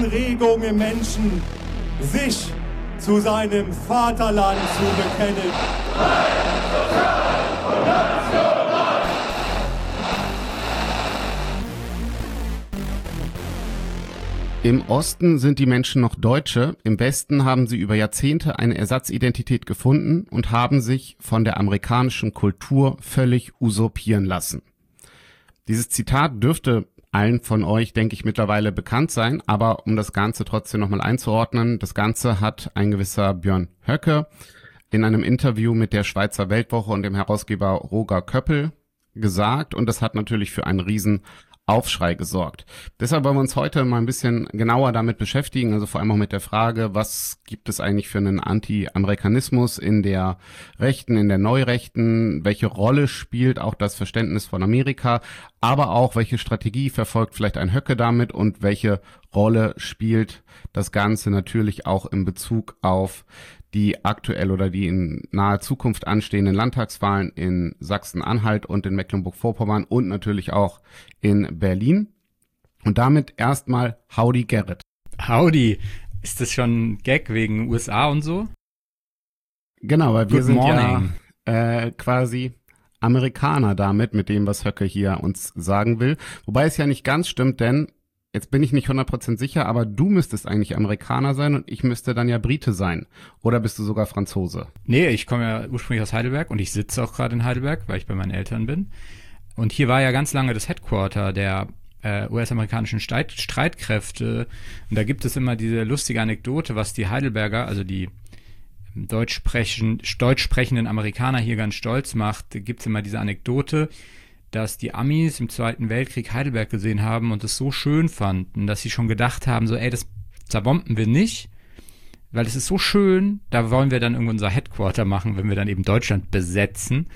Anregung im Menschen, sich zu seinem Vaterland zu bekennen. Im Osten sind die Menschen noch Deutsche, im Westen haben sie über Jahrzehnte eine Ersatzidentität gefunden und haben sich von der amerikanischen Kultur völlig usurpieren lassen. Dieses Zitat dürfte allen von euch, denke ich, mittlerweile bekannt sein, aber um das Ganze trotzdem nochmal einzuordnen, das Ganze hat ein gewisser Björn Höcke in einem Interview mit der Schweizer Weltwoche und dem Herausgeber Roger Köppel gesagt, und das hat natürlich für einen riesen Aufschrei gesorgt. Deshalb wollen wir uns heute mal ein bisschen genauer damit beschäftigen, also vor allem auch mit der Frage, was gibt es eigentlich für einen Anti-Amerikanismus in der Rechten, in der Neurechten, welche Rolle spielt auch das Verständnis von Amerika, aber auch welche Strategie verfolgt vielleicht ein Höcke damit und welche Rolle spielt das Ganze natürlich auch in Bezug auf die aktuell oder die in naher Zukunft anstehenden Landtagswahlen in Sachsen-Anhalt und in Mecklenburg-Vorpommern und natürlich auch in Berlin. Und damit erstmal Howdy Gerrit. Howdy. Ist das schon ein Gag wegen USA und so? Genau, weil wir Good sind morning. ja quasi Amerikaner damit, mit dem, was Höcke hier uns sagen will. Wobei es ja nicht ganz stimmt, denn jetzt bin ich nicht 100% sicher, aber du müsstest eigentlich Amerikaner sein und ich müsste dann ja Brite sein. Oder bist du sogar Franzose? Nee, ich komme ja ursprünglich aus Heidelberg und ich sitze auch gerade in Heidelberg, weil ich bei meinen Eltern bin. Und hier war ja ganz lange das Headquarter der US-amerikanischen Streitkräfte. Und da gibt es immer diese lustige Anekdote, was die Heidelberger, also die deutsch sprechenden Amerikaner hier ganz stolz macht. Da gibt es immer diese Anekdote, dass die Amis im Zweiten Weltkrieg Heidelberg gesehen haben und es so schön fanden, dass sie schon gedacht haben, so das zerbomben wir nicht, weil es ist so schön, da wollen wir dann irgendwo unser Headquarter machen, wenn wir dann eben Deutschland besetzen.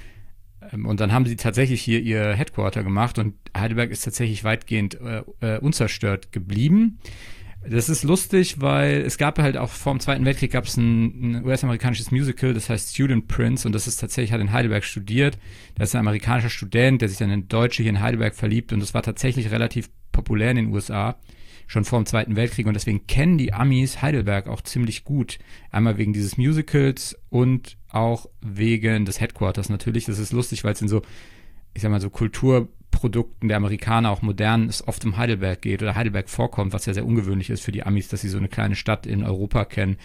Und dann haben sie tatsächlich hier ihr Headquarter gemacht und Heidelberg ist tatsächlich weitgehend unzerstört geblieben. Das ist lustig, weil es gab halt auch vor dem Zweiten Weltkrieg gab es ein US-amerikanisches Musical, das heißt Student Prince, und das ist tatsächlich, hat in Heidelberg studiert. Da ist ein amerikanischer Student, der sich dann in Deutsche hier in Heidelberg verliebt, und das war tatsächlich relativ populär in den USA, schon vor dem Zweiten Weltkrieg, und deswegen kennen die Amis Heidelberg auch ziemlich gut. Einmal wegen dieses Musicals und auch wegen des Headquarters natürlich. Das ist lustig, weil es in so, ich sag mal, so Kulturprodukten der Amerikaner, auch modern, es oft um Heidelberg geht oder Heidelberg vorkommt, was ja sehr ungewöhnlich ist für die Amis, dass sie so eine kleine Stadt in Europa kennen.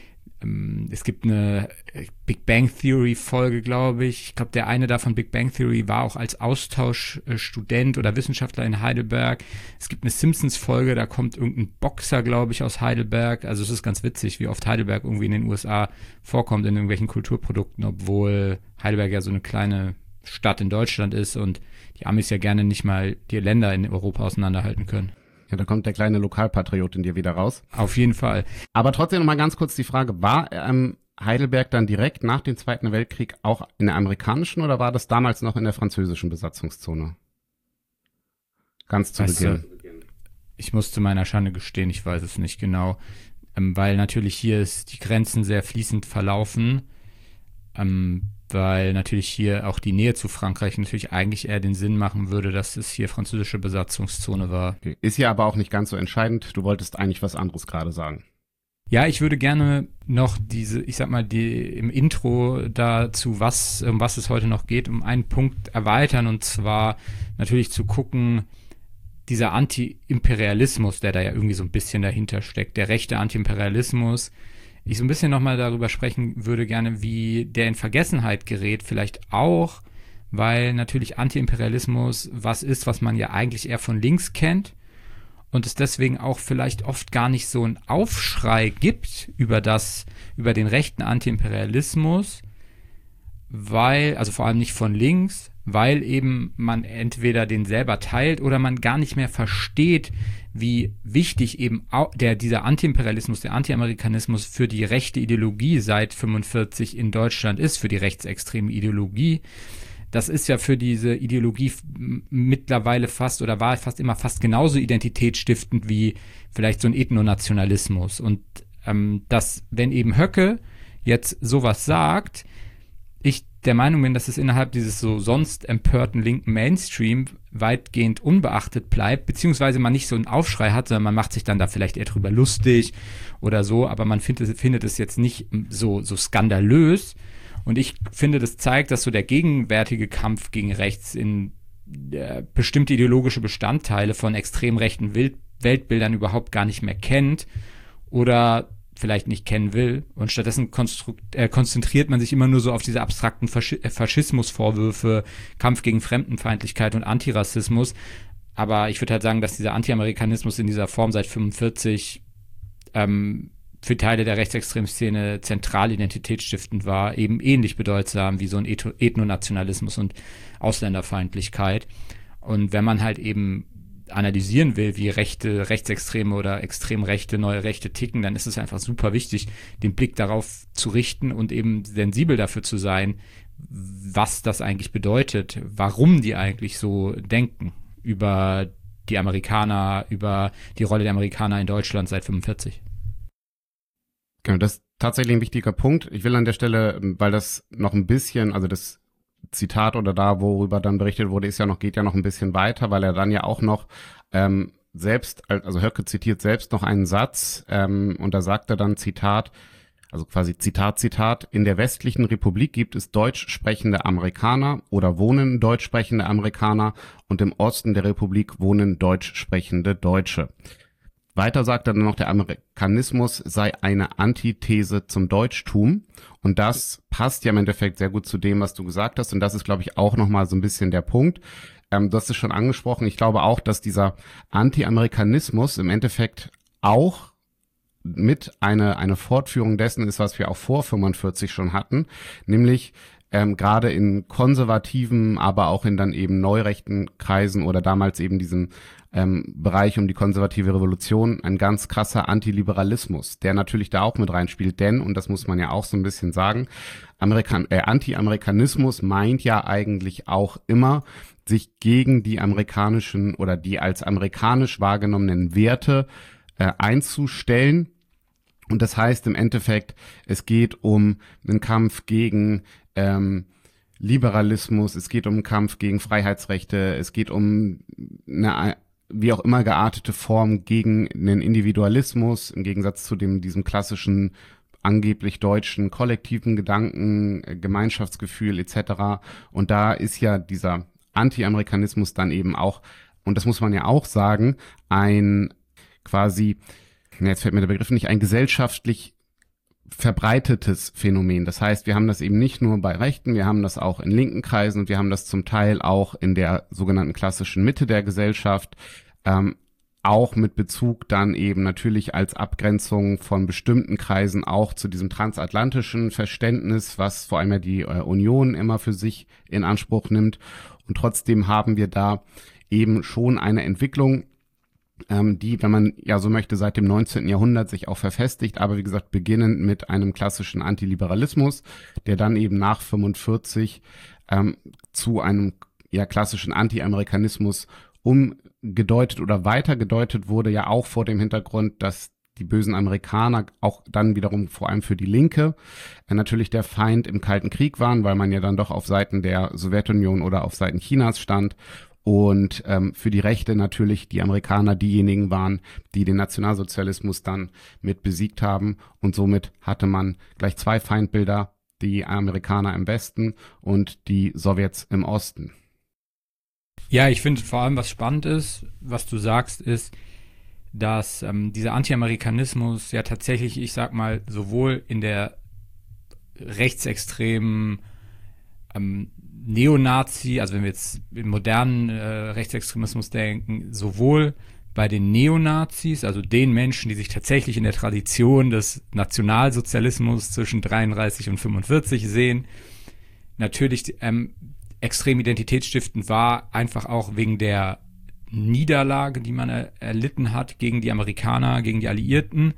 Es gibt eine Big Bang Theory Folge, glaube ich. Ich glaube, der eine da von Big Bang Theory war auch als Austauschstudent oder Wissenschaftler in Heidelberg. Es gibt eine Simpsons Folge, da kommt irgendein Boxer, glaube ich, aus Heidelberg. Also es ist ganz witzig, wie oft Heidelberg irgendwie in den USA vorkommt in irgendwelchen Kulturprodukten, obwohl Heidelberg ja so eine kleine Stadt in Deutschland ist und die Amis ja gerne nicht mal die Länder in Europa auseinanderhalten können. Ja, da kommt der kleine Lokalpatriot in dir wieder raus. Auf jeden Fall. Aber trotzdem noch mal ganz kurz die Frage, war Heidelberg dann direkt nach dem Zweiten Weltkrieg auch in der amerikanischen oder war das damals noch in der französischen Besatzungszone? Ganz zu Beginn. Ich muss zu meiner Schande gestehen, ich weiß es nicht genau, weil natürlich hier ist die Grenzen sehr fließend verlaufen, weil natürlich hier auch die Nähe zu Frankreich natürlich eigentlich eher den Sinn machen würde, dass es hier französische Besatzungszone war. Okay. Ist ja aber auch nicht ganz so entscheidend. Du wolltest eigentlich was anderes gerade sagen. Ja, ich würde gerne noch im Intro dazu, um was es heute noch geht, um einen Punkt erweitern, und zwar natürlich zu gucken, dieser Anti-Imperialismus, der da ja irgendwie so ein bisschen dahinter steckt, der rechte Anti-Imperialismus. Ich so ein bisschen nochmal darüber sprechen würde gerne, wie der in Vergessenheit gerät, vielleicht auch, weil natürlich Anti-Imperialismus was ist, was man ja eigentlich eher von links kennt und es deswegen auch vielleicht oft gar nicht so einen Aufschrei gibt über den rechten Anti-Imperialismus, also vor allem nicht von links, weil eben man entweder den selber teilt oder man gar nicht mehr versteht, wie wichtig eben dieser Antiimperialismus, der Anti-Amerikanismus für die rechte Ideologie seit 1945 in Deutschland ist, für die rechtsextreme Ideologie. Das ist ja für diese Ideologie mittlerweile war fast genauso identitätsstiftend wie vielleicht so ein Ethnonationalismus. Und dass, wenn eben Höcke jetzt sowas sagt, ich der Meinung bin, dass es innerhalb dieses so sonst empörten linken Mainstream weitgehend unbeachtet bleibt, beziehungsweise man nicht so einen Aufschrei hat, sondern man macht sich dann da vielleicht eher drüber lustig oder so, aber man findet es jetzt nicht so skandalös. Und ich finde, das zeigt, dass so der gegenwärtige Kampf gegen rechts in bestimmte ideologische Bestandteile von extrem rechten Weltbildern überhaupt gar nicht mehr kennt oder vielleicht nicht kennen will. Und stattdessen konzentriert man sich immer nur so auf diese abstrakten Faschismusvorwürfe, Kampf gegen Fremdenfeindlichkeit und Antirassismus. Aber ich würde halt sagen, dass dieser Anti-Amerikanismus in dieser Form seit 1945 für Teile der rechtsextremen Szene zentral identitätsstiftend war, eben ähnlich bedeutsam wie so ein Ethnonationalismus und Ausländerfeindlichkeit. Und wenn man halt eben analysieren will, wie rechtsextreme oder extrem rechte, neue Rechte ticken, dann ist es einfach super wichtig, den Blick darauf zu richten und eben sensibel dafür zu sein, was das eigentlich bedeutet, warum die eigentlich so denken über die Amerikaner, über die Rolle der Amerikaner in Deutschland seit 1945. Genau, das ist tatsächlich ein wichtiger Punkt. Ich will an der Stelle, weil das noch ein bisschen, also das Zitat oder da, worüber dann berichtet wurde, geht ja noch ein bisschen weiter, weil er dann ja auch noch selbst, also Höcke zitiert selbst noch einen Satz und da sagt er dann Zitat, also quasi Zitat, in der westlichen Republik gibt es deutsch sprechende Amerikaner oder wohnen deutsch sprechende Amerikaner und im Osten der Republik wohnen deutsch sprechende Deutsche. Weiter sagt er dann noch, der Amerikanismus sei eine Antithese zum Deutschtum. Und das passt ja im Endeffekt sehr gut zu dem, was du gesagt hast. Und das ist, glaube ich, auch nochmal so ein bisschen der Punkt. Du hast es schon angesprochen. Ich glaube auch, dass dieser Anti-Amerikanismus im Endeffekt auch mit eine Fortführung dessen ist, was wir auch vor 45 schon hatten. Nämlich gerade in konservativen, aber auch in dann eben neurechten Kreisen oder damals eben diesem Bereich um die konservative Revolution ein ganz krasser Antiliberalismus, der natürlich da auch mit reinspielt, denn, und das muss man ja auch so ein bisschen sagen, Anti-Amerikanismus meint ja eigentlich auch immer, sich gegen die amerikanischen oder die als amerikanisch wahrgenommenen Werte einzustellen. Und das heißt im Endeffekt, es geht um einen Kampf gegen Liberalismus, es geht um einen Kampf gegen Freiheitsrechte, es geht um eine wie auch immer geartete Form gegen einen Individualismus, im Gegensatz zu diesem klassischen angeblich deutschen kollektiven Gedanken, Gemeinschaftsgefühl etc. Und da ist ja dieser Anti-Amerikanismus dann eben auch, und das muss man ja auch sagen, ein quasi, jetzt fällt mir der Begriff nicht, ein gesellschaftlich verbreitetes Phänomen. Das heißt, wir haben das eben nicht nur bei Rechten, wir haben das auch in linken Kreisen und wir haben das zum Teil auch in der sogenannten klassischen Mitte der Gesellschaft, auch mit Bezug dann eben natürlich als Abgrenzung von bestimmten Kreisen auch zu diesem transatlantischen Verständnis, was vor allem ja die Union immer für sich in Anspruch nimmt. Und trotzdem haben wir da eben schon eine Entwicklung, die, wenn man ja so möchte, seit dem 19. Jahrhundert sich auch verfestigt, aber wie gesagt, beginnend mit einem klassischen Antiliberalismus, der dann eben nach 45 zu einem ja klassischen Anti-Amerikanismus umgedeutet oder weitergedeutet wurde, ja auch vor dem Hintergrund, dass die bösen Amerikaner auch dann wiederum vor allem für die Linke natürlich der Feind im Kalten Krieg waren, weil man ja dann doch auf Seiten der Sowjetunion oder auf Seiten Chinas stand. Und für die Rechte natürlich die Amerikaner diejenigen waren, die den Nationalsozialismus dann mit besiegt haben. Und somit hatte man gleich zwei Feindbilder, die Amerikaner im Westen und die Sowjets im Osten. Ja, ich finde vor allem, was spannend ist, was du sagst, ist, dass dieser Anti-Amerikanismus ja tatsächlich, ich sag mal, sowohl in der rechtsextremen Neonazi, also wenn wir jetzt im modernen Rechtsextremismus denken, sowohl bei den Neonazis, also den Menschen, die sich tatsächlich in der Tradition des Nationalsozialismus zwischen 33 und 45 sehen, natürlich extrem identitätsstiftend war, einfach auch wegen der Niederlage, die man erlitten hat gegen die Amerikaner, gegen die Alliierten,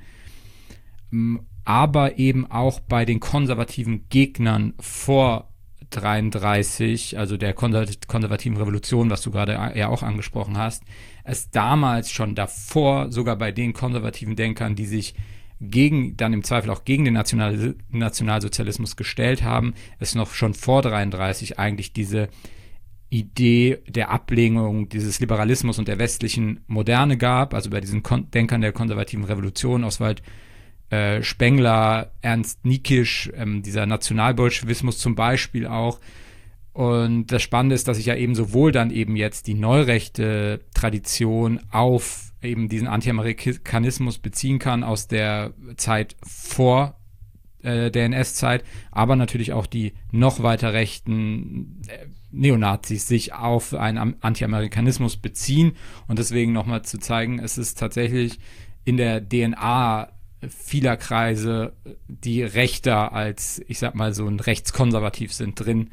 aber eben auch bei den konservativen Gegnern vor 33, also der konservativen Revolution, was du gerade ja auch angesprochen hast, es damals schon davor, sogar bei den konservativen Denkern, die sich dann im Zweifel auch gegen den Nationalsozialismus gestellt haben, es noch schon vor 1933 eigentlich diese Idee der Ablehnung dieses Liberalismus und der westlichen Moderne gab, also bei diesen Denkern der konservativen Revolution, Oswald Spengler, Ernst Niekisch, dieser Nationalbolschewismus zum Beispiel auch. Und das Spannende ist, dass sich ja eben sowohl dann eben jetzt die neurechte Tradition auf eben diesen Anti-Amerikanismus beziehen kann aus der Zeit vor der NS-Zeit, aber natürlich auch die noch weiter rechten Neonazis sich auf einen Anti-Amerikanismus beziehen. Und deswegen nochmal zu zeigen, es ist tatsächlich in der DNA vieler Kreise, die rechter als, ich sag mal, so ein rechtskonservativ sind drin,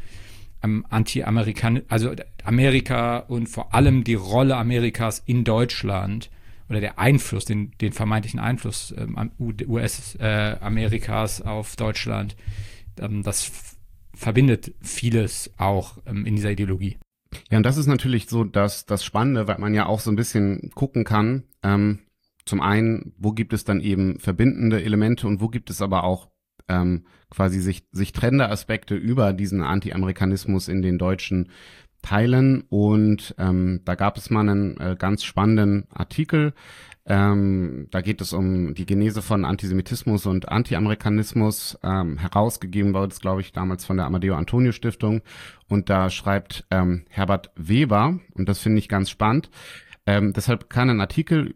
also Amerika und vor allem die Rolle Amerikas in Deutschland oder der Einfluss, den vermeintlichen Einfluss US-Amerikas auf Deutschland, das verbindet vieles auch in dieser Ideologie. Ja, und das ist natürlich so das Spannende, weil man ja auch so ein bisschen gucken kann, zum einen, wo gibt es dann eben verbindende Elemente und wo gibt es aber auch quasi sich trennende Aspekte über diesen Anti-Amerikanismus in den deutschen Teilen. Und da gab es mal einen ganz spannenden Artikel. Da geht es um die Genese von Antisemitismus und Anti-Amerikanismus, herausgegeben wurde es, glaube ich, damals von der Amadeo Antonio Stiftung. Und da schreibt Herbert Weber, und das finde ich ganz spannend, deshalb kann ein Artikel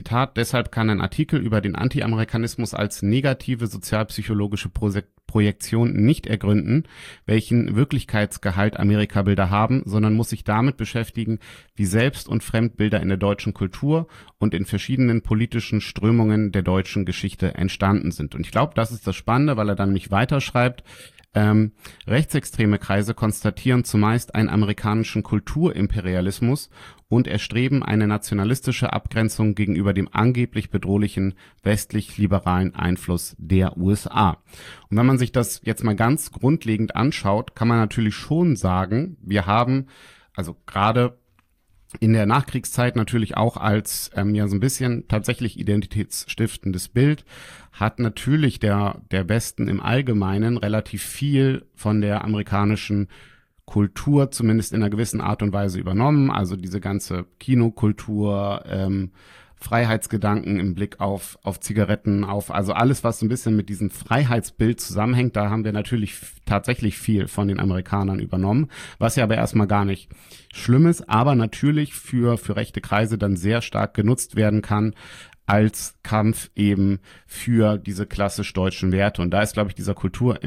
über den Anti-Amerikanismus als negative sozialpsychologische Projektion nicht ergründen, welchen Wirklichkeitsgehalt Amerikabilder haben, sondern muss sich damit beschäftigen, wie Selbst- und Fremdbilder in der deutschen Kultur und in verschiedenen politischen Strömungen der deutschen Geschichte entstanden sind. Und ich glaube, das ist das Spannende, weil er dann nicht weiterschreibt. Rechtsextreme Kreise konstatieren zumeist einen amerikanischen Kulturimperialismus und erstreben eine nationalistische Abgrenzung gegenüber dem angeblich bedrohlichen westlich-liberalen Einfluss der USA. Und wenn man sich das jetzt mal ganz grundlegend anschaut, kann man natürlich schon sagen, wir haben, also gerade in der Nachkriegszeit natürlich auch als ja so ein bisschen tatsächlich identitätsstiftendes Bild, hat natürlich der Westen im Allgemeinen relativ viel von der amerikanischen Kultur zumindest in einer gewissen Art und Weise übernommen. Also diese ganze Kinokultur, Freiheitsgedanken im Blick auf Zigaretten, also alles, was so ein bisschen mit diesem Freiheitsbild zusammenhängt, da haben wir natürlich tatsächlich viel von den Amerikanern übernommen, was ja aber erstmal gar nicht schlimm ist, aber natürlich für rechte Kreise dann sehr stark genutzt werden kann als Kampf eben für diese klassisch deutschen Werte. Und da ist, glaube ich, dieser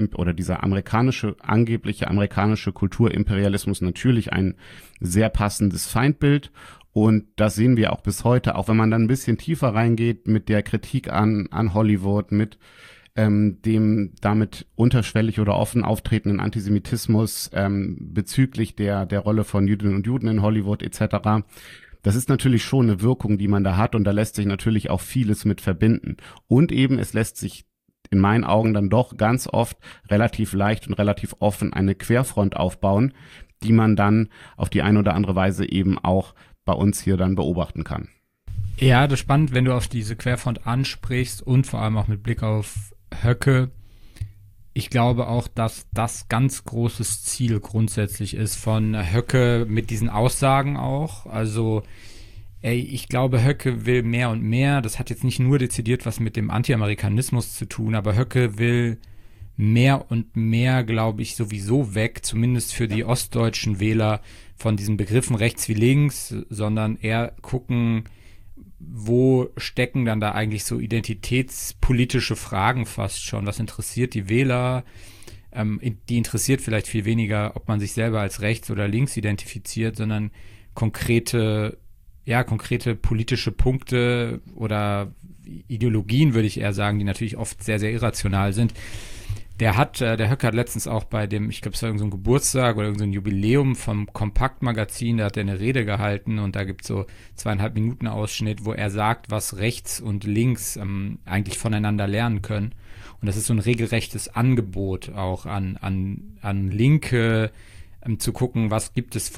angebliche amerikanische Kulturimperialismus natürlich ein sehr passendes Feindbild. Und das sehen wir auch bis heute, auch wenn man dann ein bisschen tiefer reingeht mit der Kritik an Hollywood, mit dem damit unterschwellig oder offen auftretenden Antisemitismus bezüglich der Rolle von Jüdinnen und Juden in Hollywood etc. Das ist natürlich schon eine Wirkung, die man da hat, und da lässt sich natürlich auch vieles mit verbinden. Und eben, es lässt sich in meinen Augen dann doch ganz oft relativ leicht und relativ offen eine Querfront aufbauen, die man dann auf die eine oder andere Weise eben auch bei uns hier dann beobachten kann. Ja, das ist spannend, wenn du auf diese Querfront ansprichst und vor allem auch mit Blick auf Höcke. Ich glaube auch, dass das ganz großes Ziel grundsätzlich ist von Höcke mit diesen Aussagen auch. Also ich glaube, Höcke will mehr und mehr. Das hat jetzt nicht nur dezidiert was mit dem Anti-Amerikanismus zu tun, aber Höcke will mehr und mehr, glaube ich, sowieso weg, zumindest für die ostdeutschen Wähler, von diesen Begriffen rechts wie links, sondern eher gucken, wo stecken dann da eigentlich so identitätspolitische Fragen fast schon? Was interessiert die Wähler? Die interessiert vielleicht viel weniger, ob man sich selber als rechts oder links identifiziert, sondern konkrete politische Punkte oder Ideologien, würde ich eher sagen, die natürlich oft sehr, sehr irrational sind. Der Höcke hat letztens auch bei dem, ich glaube, es war irgend so ein Geburtstag oder irgend so ein Jubiläum vom Kompakt-Magazin, da hat er eine Rede gehalten und da gibt es so 2,5 Minuten Ausschnitt, wo er sagt, was rechts und links eigentlich voneinander lernen können. Und das ist so ein regelrechtes Angebot auch an Linke, zu gucken, was gibt es von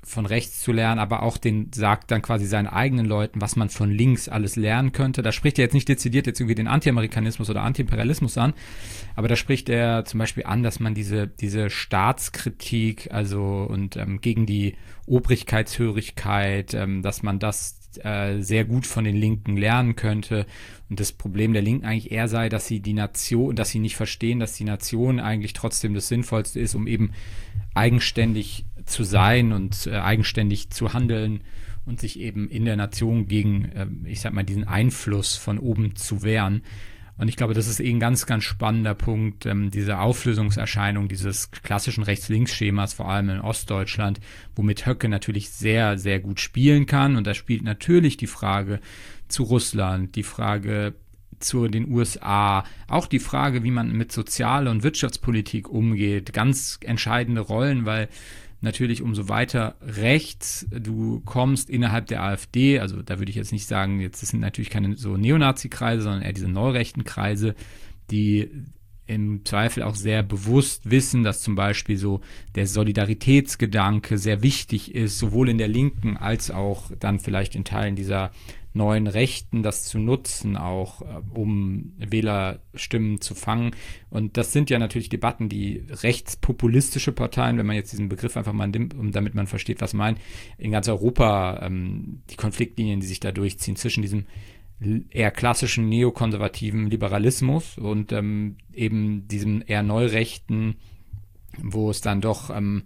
von rechts zu lernen, aber auch sagt dann quasi seinen eigenen Leuten, was man von links alles lernen könnte. Da spricht er jetzt nicht dezidiert jetzt irgendwie den Anti-Amerikanismus oder Anti-Imperialismus an, aber da spricht er zum Beispiel an, dass man diese Staatskritik, also und gegen die Obrigkeitshörigkeit, dass man das sehr gut von den Linken lernen könnte. Und das Problem der Linken eigentlich eher sei, dass sie nicht verstehen, dass die Nation eigentlich trotzdem das Sinnvollste ist, um eben eigenständig zu sein und eigenständig zu handeln und sich eben in der Nation gegen, ich sag mal, diesen Einfluss von oben zu wehren. Und ich glaube, das ist ein ganz, ganz spannender Punkt, diese Auflösungserscheinung dieses klassischen Rechts-Links-Schemas, vor allem in Ostdeutschland, womit Höcke natürlich sehr, sehr gut spielen kann. Und da spielt natürlich die Frage zu Russland, die Frage zu den USA, auch die Frage, wie man mit Sozial- und Wirtschaftspolitik umgeht, ganz entscheidende Rollen, weil natürlich umso weiter rechts du kommst innerhalb der AfD, also da würde ich jetzt nicht sagen, das sind natürlich keine so Neonazi-Kreise, sondern eher diese neurechten Kreise, die im Zweifel auch sehr bewusst wissen, dass zum Beispiel so der Solidaritätsgedanke sehr wichtig ist, sowohl in der Linken als auch dann vielleicht in Teilen dieser neuen Rechten, das zu nutzen, auch um Wählerstimmen zu fangen. Und das sind ja natürlich Debatten, die rechtspopulistische Parteien, wenn man jetzt diesen Begriff einfach mal nimmt, damit man versteht, was meint, in ganz Europa die Konfliktlinien, die sich da durchziehen zwischen diesem eher klassischen neokonservativen Liberalismus und eben diesem eher neurechten, wo es dann doch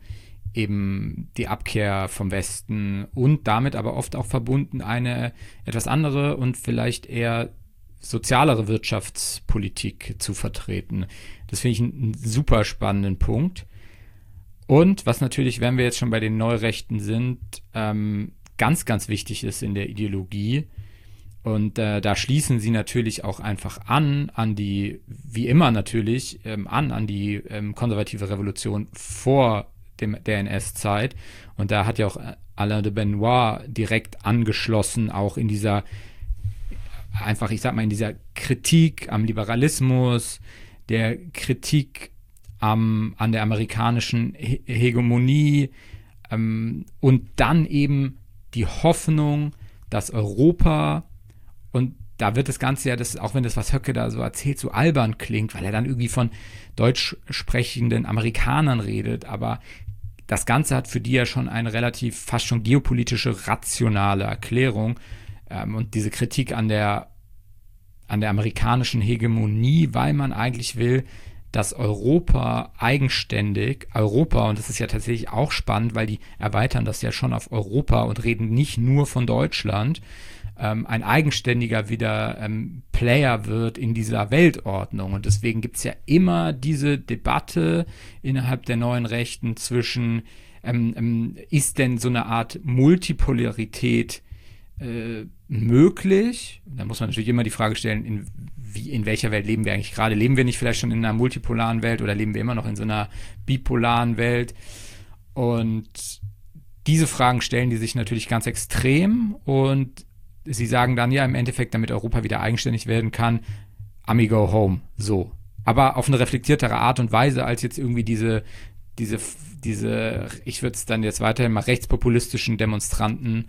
eben die Abkehr vom Westen und damit aber oft auch verbunden eine etwas andere und vielleicht eher sozialere Wirtschaftspolitik zu vertreten. Das finde ich einen super spannenden Punkt. Und was natürlich, wenn wir jetzt schon bei den Neurechten sind, ganz, ganz wichtig ist in der Ideologie, und da schließen sie natürlich auch einfach an die, wie immer natürlich, an die konservative Revolution vor der NS-Zeit. Und da hat ja auch Alain de Benoist direkt angeschlossen, auch in dieser, einfach, ich sag mal, in dieser Kritik am Liberalismus, der Kritik an der amerikanischen Hegemonie und dann eben die Hoffnung, dass Europa, und da wird das Ganze ja, auch wenn das, was Höcke da so erzählt, so albern klingt, weil er dann irgendwie von deutsch sprechenden Amerikanern redet, aber das Ganze hat für die ja schon eine relativ, fast schon geopolitische, rationale Erklärung. Und diese Kritik an der amerikanischen Hegemonie, weil man eigentlich will, dass Europa eigenständig, und das ist ja tatsächlich auch spannend, weil die erweitern das ja schon auf Europa und reden nicht nur von Deutschland, ein eigenständiger wieder Player wird in dieser Weltordnung. Und deswegen gibt es ja immer diese Debatte innerhalb der neuen Rechten zwischen, ist denn so eine Art Multipolarität möglich? Da muss man natürlich immer die Frage stellen, in welcher Welt leben wir eigentlich gerade? Leben wir nicht vielleicht schon in einer multipolaren Welt oder leben wir immer noch in so einer bipolaren Welt? Und diese Fragen stellen die sich natürlich ganz extrem, und sie sagen dann ja im Endeffekt, damit Europa wieder eigenständig werden kann, Ami go home, so. Aber auf eine reflektiertere Art und Weise als jetzt irgendwie diese, ich würde es dann jetzt weiterhin mal rechtspopulistischen Demonstranten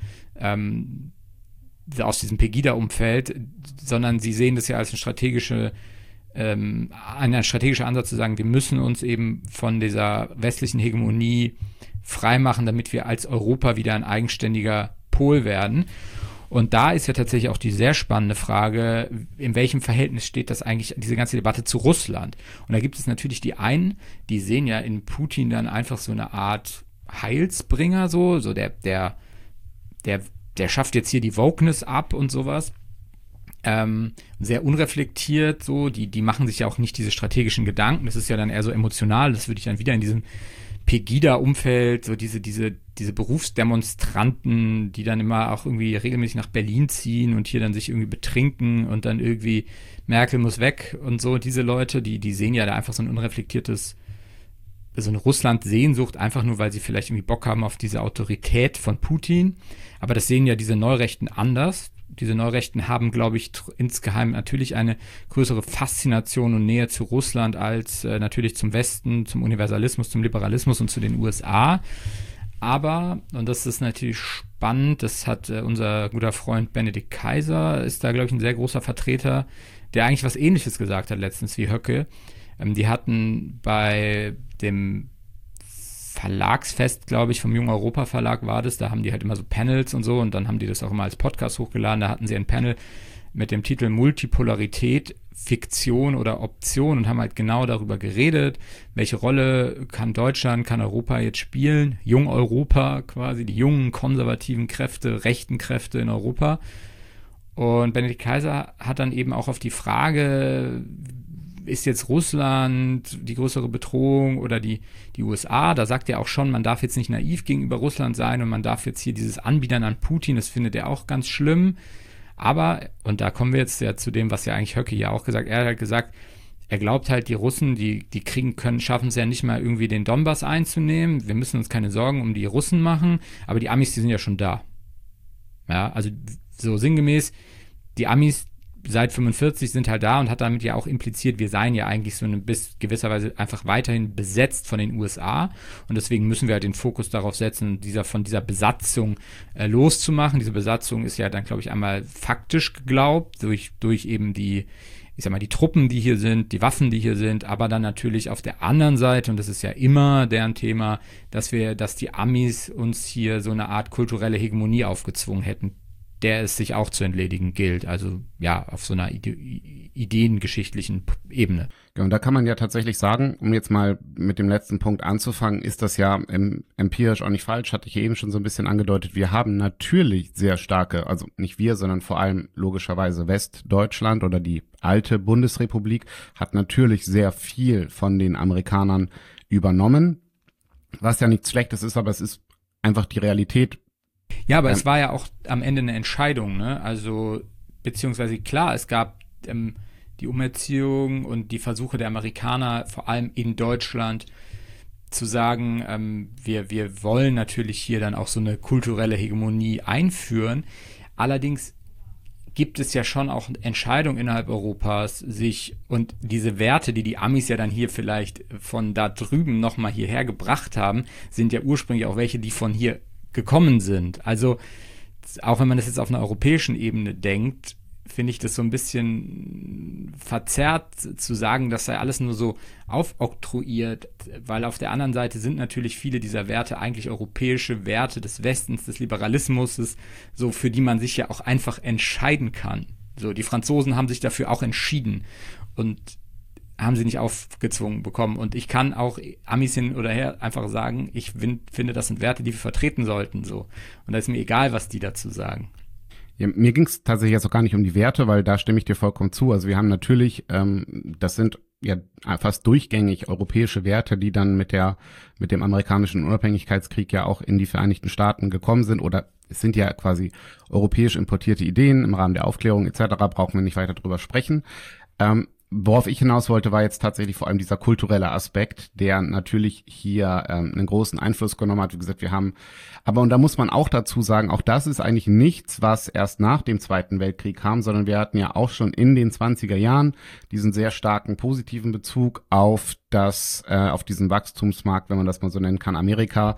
aus diesem Pegida-Umfeld, sondern sie sehen das ja als ein strategischer Ansatz zu sagen, wir müssen uns eben von dieser westlichen Hegemonie freimachen, damit wir als Europa wieder ein eigenständidiger Pol werden. Und da ist ja tatsächlich auch die sehr spannende Frage, in welchem Verhältnis steht das eigentlich, diese ganze Debatte zu Russland? Und da gibt es natürlich die einen, die sehen ja in Putin dann einfach so eine Art Heilsbringer, so der schafft jetzt hier die Wokeness ab und sowas. Sehr unreflektiert, so, die machen sich ja auch nicht diese strategischen Gedanken, das ist ja dann eher so emotional, das würde ich dann wieder in diesem Pegida-Umfeld, so diese Berufsdemonstranten, die dann immer auch irgendwie regelmäßig nach Berlin ziehen und hier dann sich irgendwie betrinken und dann irgendwie Merkel muss weg und so, diese Leute, die sehen ja da einfach so ein unreflektiertes, so eine Russland-Sehnsucht, einfach nur, weil sie vielleicht irgendwie Bock haben auf diese Autorität von Putin. Aber das sehen ja diese Neurechten anders. Diese Neurechten haben, glaube ich, insgeheim natürlich eine größere Faszination und Nähe zu Russland als natürlich zum Westen, zum Universalismus, zum Liberalismus und zu den USA. Aber, und das ist natürlich spannend, das hat unser guter Freund Benedikt Kaiser, ist da, glaube ich, ein sehr großer Vertreter, der eigentlich was Ähnliches gesagt hat letztens wie Höcke. Die hatten bei dem Verlagsfest, glaube ich, vom Jung Europa Verlag war das, da haben die halt immer so Panels und so und dann haben die das auch immer als Podcast hochgeladen, da hatten sie ein Panel mit dem Titel Multipolarität, Fiktion oder Option und haben halt genau darüber geredet, welche Rolle kann Deutschland, kann Europa jetzt spielen, Jung Europa quasi, die jungen konservativen Kräfte, rechten Kräfte in Europa. Und Benedikt Kaiser hat dann eben auch auf die Frage, ist jetzt Russland die größere Bedrohung oder die USA? Da sagt er auch schon, man darf jetzt nicht naiv gegenüber Russland sein und man darf jetzt hier dieses Anbiedern an Putin, das findet er auch ganz schlimm. Aber, und da kommen wir jetzt ja zu dem, was ja eigentlich Höcke ja auch gesagt hat, er hat halt gesagt, er glaubt halt, die Russen, die kriegen können, schaffen es ja nicht mal irgendwie den Donbass einzunehmen. Wir müssen uns keine Sorgen um die Russen machen, aber die Amis, die sind ja schon da. Ja, also so sinngemäß, die Amis seit 45 sind halt da und hat damit ja auch impliziert, wir seien ja eigentlich so eine bis gewisserweise einfach weiterhin besetzt von den USA und deswegen müssen wir halt den Fokus darauf setzen, von dieser Besatzung loszumachen. Diese Besatzung ist ja dann, glaube ich, einmal faktisch geglaubt, durch eben die Truppen, die hier sind, die Waffen, die hier sind, aber dann natürlich auf der anderen Seite, und das ist ja immer deren Thema, dass die Amis uns hier so eine Art kulturelle Hegemonie aufgezwungen hätten, der es sich auch zu entledigen gilt, also ja, auf so einer ideengeschichtlichen Ebene. Ja, und da kann man ja tatsächlich sagen, um jetzt mal mit dem letzten Punkt anzufangen, ist das ja empirisch auch nicht falsch, hatte ich ja eben schon so ein bisschen angedeutet, wir haben natürlich sehr starke, also nicht wir, sondern vor allem logischerweise Westdeutschland oder die alte Bundesrepublik hat natürlich sehr viel von den Amerikanern übernommen, was ja nichts Schlechtes ist, aber es ist einfach die Realität. Ja, aber es war ja auch am Ende eine Entscheidung, ne? Also, beziehungsweise klar, es gab die Umerziehung und die Versuche der Amerikaner, vor allem in Deutschland, zu sagen, wir wollen natürlich hier dann auch so eine kulturelle Hegemonie einführen. Allerdings gibt es ja schon auch Entscheidungen innerhalb Europas, und diese Werte, die Amis ja dann hier vielleicht von da drüben nochmal hierher gebracht haben, sind ja ursprünglich auch welche, die von hier gekommen sind. Also auch wenn man das jetzt auf einer europäischen Ebene denkt, finde ich das so ein bisschen verzerrt zu sagen, das sei alles nur so aufoktroyiert, weil auf der anderen Seite sind natürlich viele dieser Werte eigentlich europäische Werte des Westens, des Liberalismus, so für die man sich ja auch einfach entscheiden kann. So, die Franzosen haben sich dafür auch entschieden und haben sie nicht aufgezwungen bekommen. Und ich kann auch Amis hin oder her einfach sagen, ich finde, das sind Werte, die wir vertreten sollten. So. Und da ist mir egal, was die dazu sagen. Ja, mir ging es tatsächlich jetzt auch gar nicht um die Werte, weil da stimme ich dir vollkommen zu. Also wir haben natürlich, das sind ja fast durchgängig europäische Werte, die dann mit dem amerikanischen Unabhängigkeitskrieg ja auch in die Vereinigten Staaten gekommen sind, oder es sind ja quasi europäisch importierte Ideen im Rahmen der Aufklärung etc., brauchen wir nicht weiter drüber sprechen. Worauf ich hinaus wollte, war jetzt tatsächlich vor allem dieser kulturelle Aspekt, der natürlich hier einen großen Einfluss genommen hat. Wie gesagt, und da muss man auch dazu sagen, auch das ist eigentlich nichts, was erst nach dem Zweiten Weltkrieg kam, sondern wir hatten ja auch schon in den 20er Jahren diesen sehr starken positiven Bezug auf diesen Wachstumsmarkt, wenn man das mal so nennen kann, Amerika.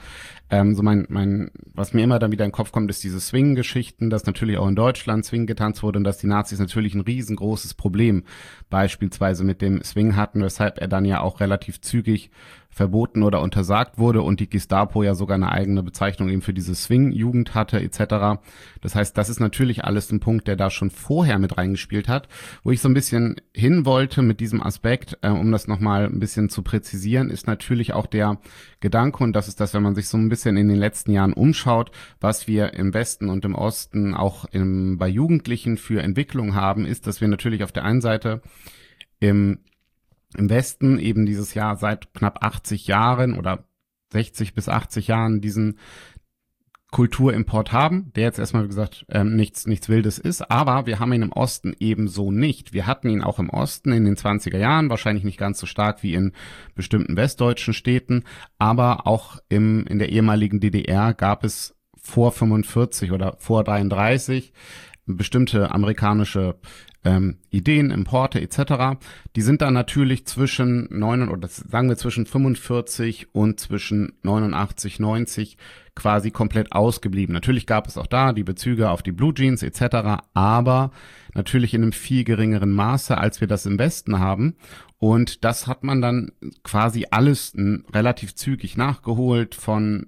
Was mir immer dann wieder in den Kopf kommt, ist diese Swing-Geschichten, dass natürlich auch in Deutschland Swing getanzt wurde und dass die Nazis natürlich ein riesengroßes Problem beispielsweise mit dem Swing hatten, weshalb er dann ja auch relativ zügig verboten oder untersagt wurde und die Gestapo ja sogar eine eigene Bezeichnung eben für diese Swing-Jugend hatte etc. Das heißt, das ist natürlich alles ein Punkt, der da schon vorher mit reingespielt hat, wo ich so ein bisschen hin wollte mit diesem Aspekt, um das nochmal ein bisschen zu präzisieren, ist natürlich auch der Gedanke, und das ist das, wenn man sich so ein bisschen in den letzten Jahren umschaut, was wir im Westen und im Osten auch bei Jugendlichen für Entwicklung haben, ist, dass wir natürlich auf der einen Seite im Westen eben dieses Jahr seit knapp 80 Jahren oder 60 bis 80 Jahren diesen Kulturimport haben, der jetzt erstmal, wie gesagt, nichts Wildes ist, aber wir haben ihn im Osten ebenso nicht. Wir hatten ihn auch im Osten in den 20er Jahren, wahrscheinlich nicht ganz so stark wie in bestimmten westdeutschen Städten, aber auch in der ehemaligen DDR gab es vor 45 oder vor 33 bestimmte amerikanische Ideen, Importe etc., die sind dann natürlich zwischen 45 und zwischen 89, 90 quasi komplett ausgeblieben. Natürlich gab es auch da die Bezüge auf die Blue Jeans etc., aber natürlich in einem viel geringeren Maße, als wir das im Westen haben. Und das hat man dann quasi alles relativ zügig nachgeholt von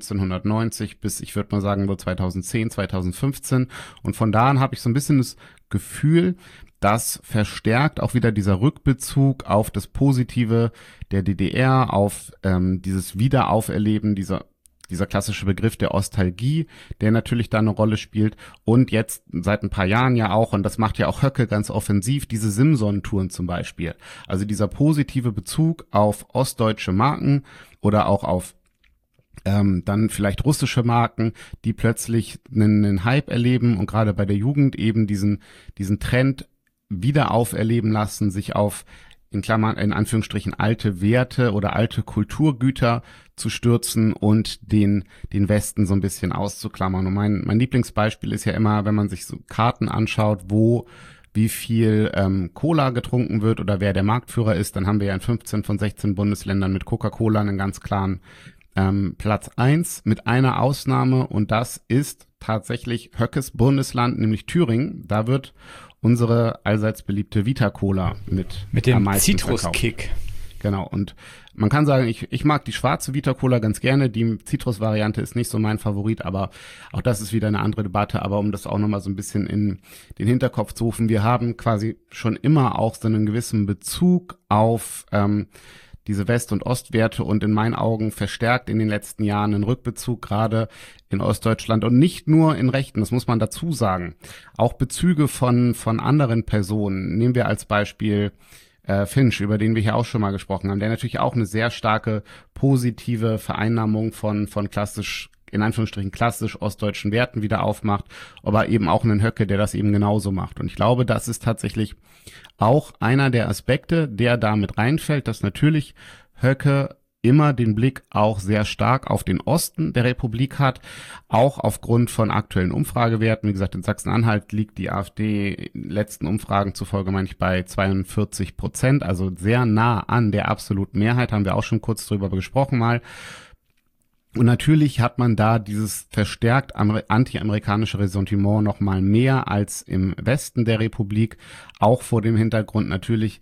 1990 bis, ich würde mal sagen, so 2010, 2015. Und von da an habe ich so ein bisschen das Gefühl, dass verstärkt auch wieder dieser Rückbezug auf das Positive der DDR, auf dieses Wiederauferleben dieser klassische Begriff der Ostalgie, der natürlich da eine Rolle spielt, und jetzt seit ein paar Jahren ja auch, und das macht ja auch Höcke ganz offensiv, diese Simson-Touren zum Beispiel. Also dieser positive Bezug auf ostdeutsche Marken oder auch auf dann vielleicht russische Marken, die plötzlich einen Hype erleben und gerade bei der Jugend eben diesen Trend wieder auferleben lassen, sich auf, in Klammern, in Anführungsstrichen, alte Werte oder alte Kulturgüter zu stürzen und den Westen so ein bisschen auszuklammern. Und mein Lieblingsbeispiel ist ja immer, wenn man sich so Karten anschaut, wie viel Cola getrunken wird oder wer der Marktführer ist, dann haben wir ja in 15 von 16 Bundesländern mit Coca-Cola einen ganz klaren Platz 1 mit einer Ausnahme, und das ist tatsächlich Höckes Bundesland, nämlich Thüringen. Da wird unsere allseits beliebte Vita-Cola mit dem Zitruskick. Genau, und man kann sagen, ich mag die schwarze Vita-Cola ganz gerne, die Zitrus-Variante ist nicht so mein Favorit, aber auch das ist wieder eine andere Debatte. Aber um das auch nochmal so ein bisschen in den Hinterkopf zu rufen, wir haben quasi schon immer auch so einen gewissen Bezug auf diese West- und Ostwerte und in meinen Augen verstärkt in den letzten Jahren einen Rückbezug gerade in Ostdeutschland und nicht nur in Rechten, das muss man dazu sagen. Auch Bezüge von anderen Personen. Nehmen wir als Beispiel Finch, über den wir hier auch schon mal gesprochen haben, der natürlich auch eine sehr starke positive Vereinnahmung von klassisch, in Anführungsstrichen klassisch ostdeutschen Werten wieder aufmacht, aber eben auch einen Höcke, der das eben genauso macht. Und ich glaube, das ist tatsächlich auch einer der Aspekte, der da mit reinfällt, dass natürlich Höcke immer den Blick auch sehr stark auf den Osten der Republik hat, auch aufgrund von aktuellen Umfragewerten. Wie gesagt, in Sachsen-Anhalt liegt die AfD in letzten Umfragen zufolge, meine ich, bei 42%, also sehr nah an der absoluten Mehrheit, haben wir auch schon kurz drüber gesprochen mal. Und natürlich hat man da dieses verstärkt anti-amerikanische Ressentiment noch mal mehr als im Westen der Republik, auch vor dem Hintergrund natürlich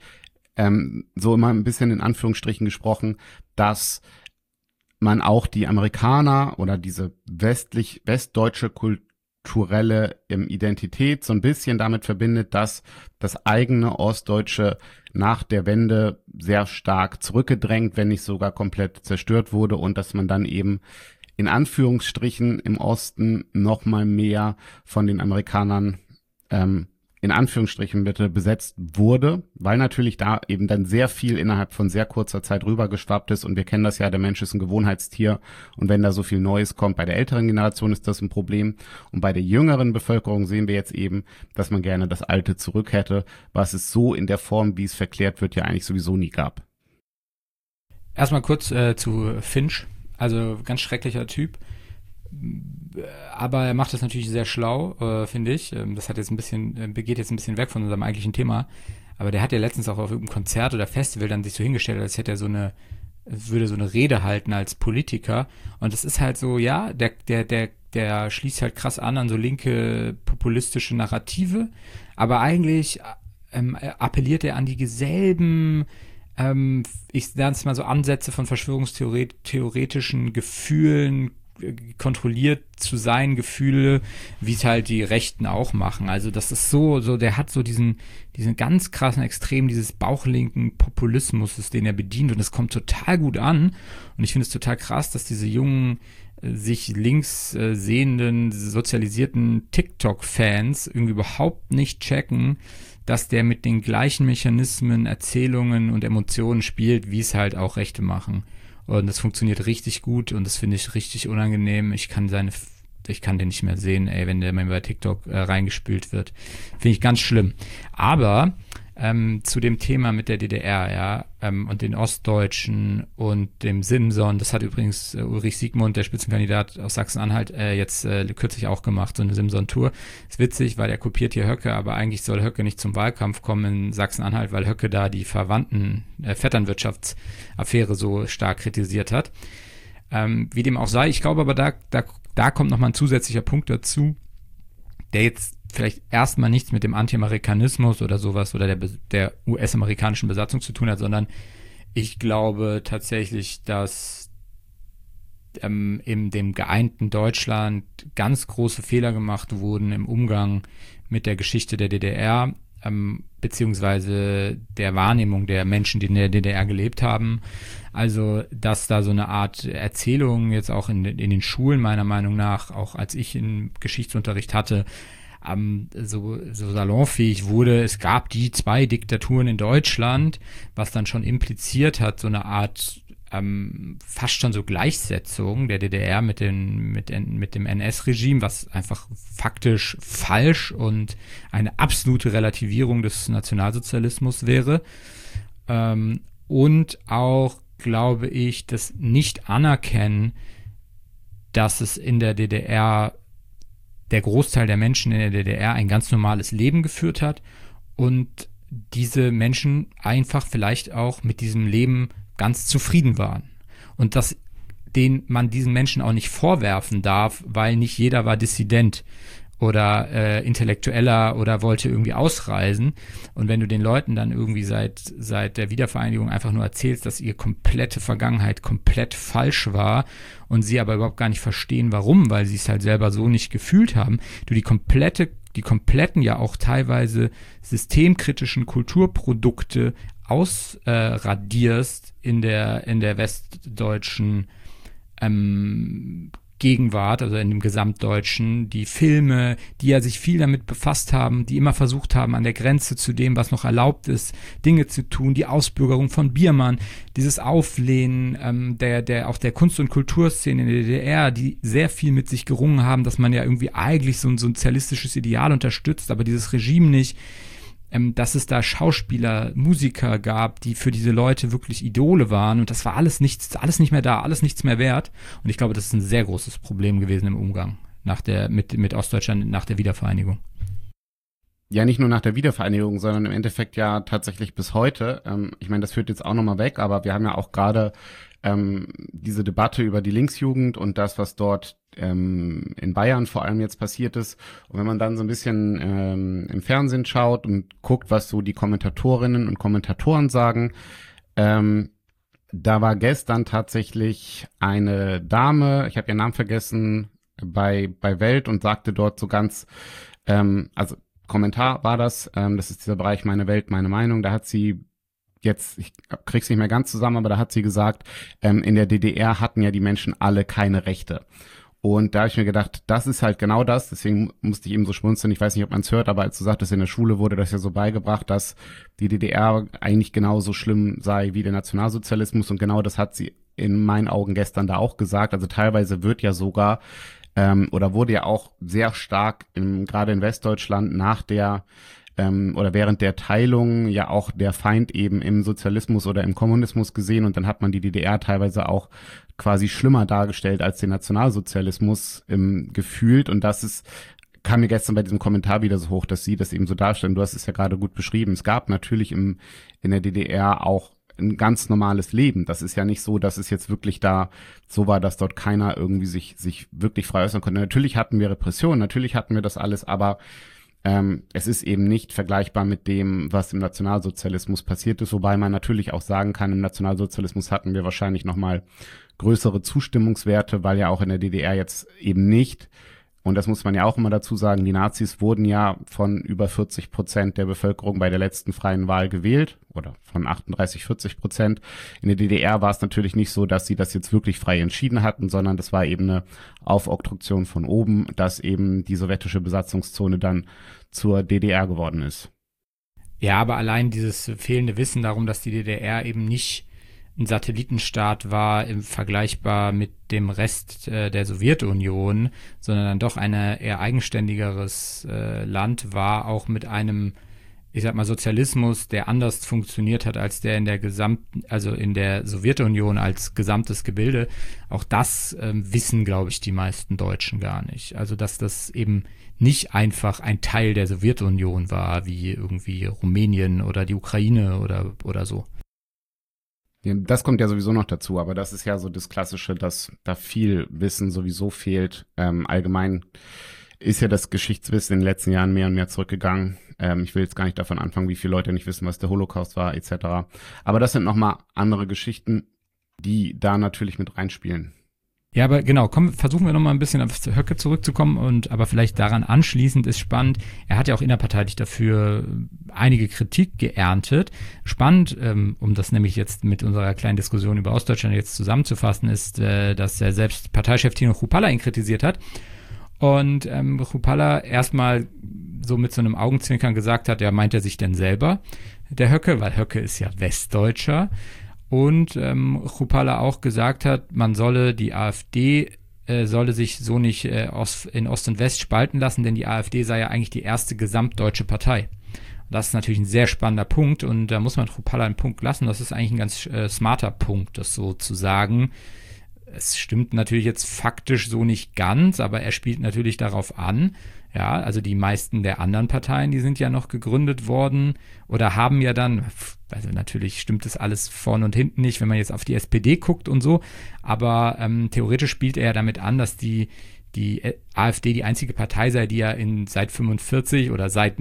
so immer ein bisschen in Anführungsstrichen gesprochen, dass man auch die Amerikaner oder diese westdeutsche kulturelle Identität so ein bisschen damit verbindet, dass das eigene Ostdeutsche nach der Wende sehr stark zurückgedrängt, wenn nicht sogar komplett zerstört wurde, und dass man dann eben in Anführungsstrichen im Osten noch mal mehr von den Amerikanern in Anführungsstrichen bitte besetzt wurde, weil natürlich da eben dann sehr viel innerhalb von sehr kurzer Zeit rübergeschwappt ist, und wir kennen das ja, der Mensch ist ein Gewohnheitstier, und wenn da so viel Neues kommt, bei der älteren Generation ist das ein Problem, und bei der jüngeren Bevölkerung sehen wir jetzt eben, dass man gerne das Alte zurück hätte, was es so in der Form, wie es verklärt wird, ja eigentlich sowieso nie gab. Erstmal kurz zu Finch, also ganz schrecklicher Typ. Aber er macht das natürlich sehr schlau, finde ich. Das hat jetzt geht jetzt ein bisschen weg von unserem eigentlichen Thema. Aber der hat ja letztens auch auf irgendeinem Konzert oder Festival dann sich so hingestellt, als hätte er würde so eine Rede halten als Politiker. Und das ist halt so, ja, der schließt halt krass an so linke populistische Narrative. Aber eigentlich appelliert er an die selben ich nenne es mal so Ansätze von verschwörungstheoretischen Gefühlen, kontrolliert zu sein, Gefühle, wie es halt die Rechten auch machen. Also das ist so, der hat so diesen ganz krassen Extrem, dieses bauchlinken Populismus, den er bedient, und das kommt total gut an. Und ich finde es total krass, dass diese jungen, sich links sehenden, sozialisierten TikTok-Fans irgendwie überhaupt nicht checken, dass der mit den gleichen Mechanismen, Erzählungen und Emotionen spielt, wie es halt auch Rechte machen. Und das funktioniert richtig gut, und das finde ich richtig unangenehm. Ich kann den nicht mehr sehen, wenn der mal bei TikTok reingespült wird. Finde ich ganz schlimm. Aber zu dem Thema mit der DDR, ja, und den Ostdeutschen und dem Simson. Das hat übrigens Ulrich Siegmund, der Spitzenkandidat aus Sachsen-Anhalt, jetzt kürzlich auch gemacht, so eine Simson-Tour. Ist witzig, weil er kopiert hier Höcke, aber eigentlich soll Höcke nicht zum Wahlkampf kommen in Sachsen-Anhalt, weil Höcke da die Vetternwirtschaftsaffäre so stark kritisiert hat. Wie dem auch sei, ich glaube aber, da kommt nochmal ein zusätzlicher Punkt dazu, der jetzt vielleicht erstmal nichts mit dem Anti-Amerikanismus oder sowas oder der US-amerikanischen Besatzung zu tun hat, sondern ich glaube tatsächlich, dass in dem geeinten Deutschland ganz große Fehler gemacht wurden im Umgang mit der Geschichte der DDR, beziehungsweise der Wahrnehmung der Menschen, die in der DDR gelebt haben. Also, dass da so eine Art Erzählung jetzt auch in den Schulen meiner Meinung nach, auch als ich in Geschichtsunterricht hatte, so salonfähig wurde. Es gab die 2 Diktaturen in Deutschland, was dann schon impliziert hat, so eine Art fast schon so Gleichsetzung der DDR mit dem NS-Regime, was einfach faktisch falsch und eine absolute Relativierung des Nationalsozialismus wäre. Und auch, glaube ich, das Nicht-Anerkennen, dass es in der DDR der Großteil der Menschen in der DDR ein ganz normales Leben geführt hat und diese Menschen einfach vielleicht auch mit diesem Leben ganz zufrieden waren. Und dass man diesen Menschen auch nicht vorwerfen darf, weil nicht jeder war Dissident oder Intellektueller oder wollte irgendwie ausreisen. Und wenn du den Leuten dann irgendwie seit der Wiedervereinigung einfach nur erzählst, dass ihre komplette Vergangenheit komplett falsch war und sie aber überhaupt gar nicht verstehen, warum, weil sie es halt selber so nicht gefühlt haben, du die kompletten ja auch teilweise systemkritischen Kulturprodukte ausradierst in der westdeutschen Gegenwart, also in dem Gesamtdeutschen, die Filme, die ja sich viel damit befasst haben, die immer versucht haben, an der Grenze zu dem, was noch erlaubt ist, Dinge zu tun, die Ausbürgerung von Biermann, dieses Auflehnen auch der Kunst- und Kulturszene in der DDR, die sehr viel mit sich gerungen haben, dass man ja irgendwie eigentlich so ein sozialistisches Ideal unterstützt, aber dieses Regime nicht, dass es da Schauspieler, Musiker gab, die für diese Leute wirklich Idole waren und das war alles nicht mehr da, alles nichts mehr wert. Und ich glaube, das ist ein sehr großes Problem gewesen im Umgang mit Ostdeutschland nach der Wiedervereinigung. Ja, nicht nur nach der Wiedervereinigung, sondern im Endeffekt ja tatsächlich bis heute. Ich meine, das führt jetzt auch nochmal weg, aber wir haben ja auch gerade diese Debatte über die Linksjugend und das, was dort in Bayern vor allem jetzt passiert ist. Und wenn man dann so ein bisschen im Fernsehen schaut und guckt, was so die Kommentatorinnen und Kommentatoren sagen, da war gestern tatsächlich eine Dame, ich habe ihren Namen vergessen, bei Welt und sagte dort so ganz, also Kommentar war das ist dieser Bereich Meine Welt, meine Meinung, da hat sie jetzt, ich krieg's nicht mehr ganz zusammen, aber da hat sie gesagt, in der DDR hatten ja die Menschen alle keine Rechte. Und da habe ich mir gedacht, das ist halt genau das, deswegen musste ich eben so schmunzeln, ich weiß nicht, ob man es hört, aber als du sagtest, in der Schule wurde das ja so beigebracht, dass die DDR eigentlich genauso schlimm sei wie der Nationalsozialismus und genau das hat sie in meinen Augen gestern da auch gesagt, also teilweise wird ja sogar oder wurde ja auch sehr stark gerade in Westdeutschland nach der oder während der Teilung ja auch der Feind eben im Sozialismus oder im Kommunismus gesehen und dann hat man die DDR teilweise auch quasi schlimmer dargestellt als den Nationalsozialismus gefühlt und kam mir gestern bei diesem Kommentar wieder so hoch, dass sie das eben so darstellen. Du hast es ja gerade gut beschrieben. Es gab natürlich in der DDR auch ein ganz normales Leben. Das ist ja nicht so, dass es jetzt wirklich da so war, dass dort keiner irgendwie sich wirklich frei äußern konnte. Natürlich hatten wir Repressionen, natürlich hatten wir das alles, aber es ist eben nicht vergleichbar mit dem, was im Nationalsozialismus passiert ist, wobei man natürlich auch sagen kann, im Nationalsozialismus hatten wir wahrscheinlich nochmal größere Zustimmungswerte, weil ja auch in der DDR jetzt eben nicht, und das muss man ja auch immer dazu sagen, die Nazis wurden ja von über 40% der Bevölkerung bei der letzten freien Wahl gewählt oder von 38-40%. In der DDR war es natürlich nicht so, dass sie das jetzt wirklich frei entschieden hatten, sondern das war eben eine Aufoktroktion von oben, dass eben die sowjetische Besatzungszone dann zur DDR geworden ist. Ja, aber allein dieses fehlende Wissen darum, dass die DDR eben nicht ein Satellitenstaat war, vergleichbar mit dem Rest der Sowjetunion, sondern dann doch ein eher eigenständigeres Land war, auch mit einem ich sag mal, Sozialismus, der anders funktioniert hat als der in der also in der Sowjetunion als gesamtes Gebilde, auch das wissen, glaube ich, die meisten Deutschen gar nicht. Also, dass das eben nicht einfach ein Teil der Sowjetunion war, wie irgendwie Rumänien oder die Ukraine oder so. Ja, das kommt ja sowieso noch dazu, aber das ist ja so das Klassische, dass da viel Wissen sowieso fehlt. Allgemein ist ja das Geschichtswissen in den letzten Jahren mehr und mehr zurückgegangen. Ich will jetzt gar nicht davon anfangen, wie viele Leute nicht wissen, was der Holocaust war, etc. Aber das sind nochmal andere Geschichten, die da natürlich mit reinspielen. Ja, aber genau, versuchen wir nochmal ein bisschen auf Höcke zurückzukommen aber vielleicht daran anschließend ist spannend, er hat ja auch innerparteilich dafür einige Kritik geerntet. Spannend, um das nämlich jetzt mit unserer kleinen Diskussion über Ostdeutschland jetzt zusammenzufassen, ist, dass er selbst Parteichef Tino Chrupalla ihn kritisiert hat. Und Chrupalla erstmal so mit so einem Augenzwinkern gesagt hat, ja, meint er sich denn selber, der Höcke, weil Höcke ist ja Westdeutscher. Und Chrupalla auch gesagt hat, man solle die AfD solle sich so nicht in Ost und West spalten lassen, denn die AfD sei ja eigentlich die erste gesamtdeutsche Partei. Das ist natürlich ein sehr spannender Punkt und da muss man Chrupalla einen Punkt lassen. Das ist eigentlich ein ganz smarter Punkt, das so zu sagen. Es stimmt natürlich jetzt faktisch so nicht ganz, aber er spielt natürlich darauf an. Ja, also die meisten der anderen Parteien, die sind ja noch gegründet worden oder haben ja dann, also natürlich stimmt das alles vorne und hinten nicht, wenn man jetzt auf die SPD guckt und so, aber theoretisch spielt er ja damit an, dass die AfD die einzige Partei sei, die ja seit 45 oder seit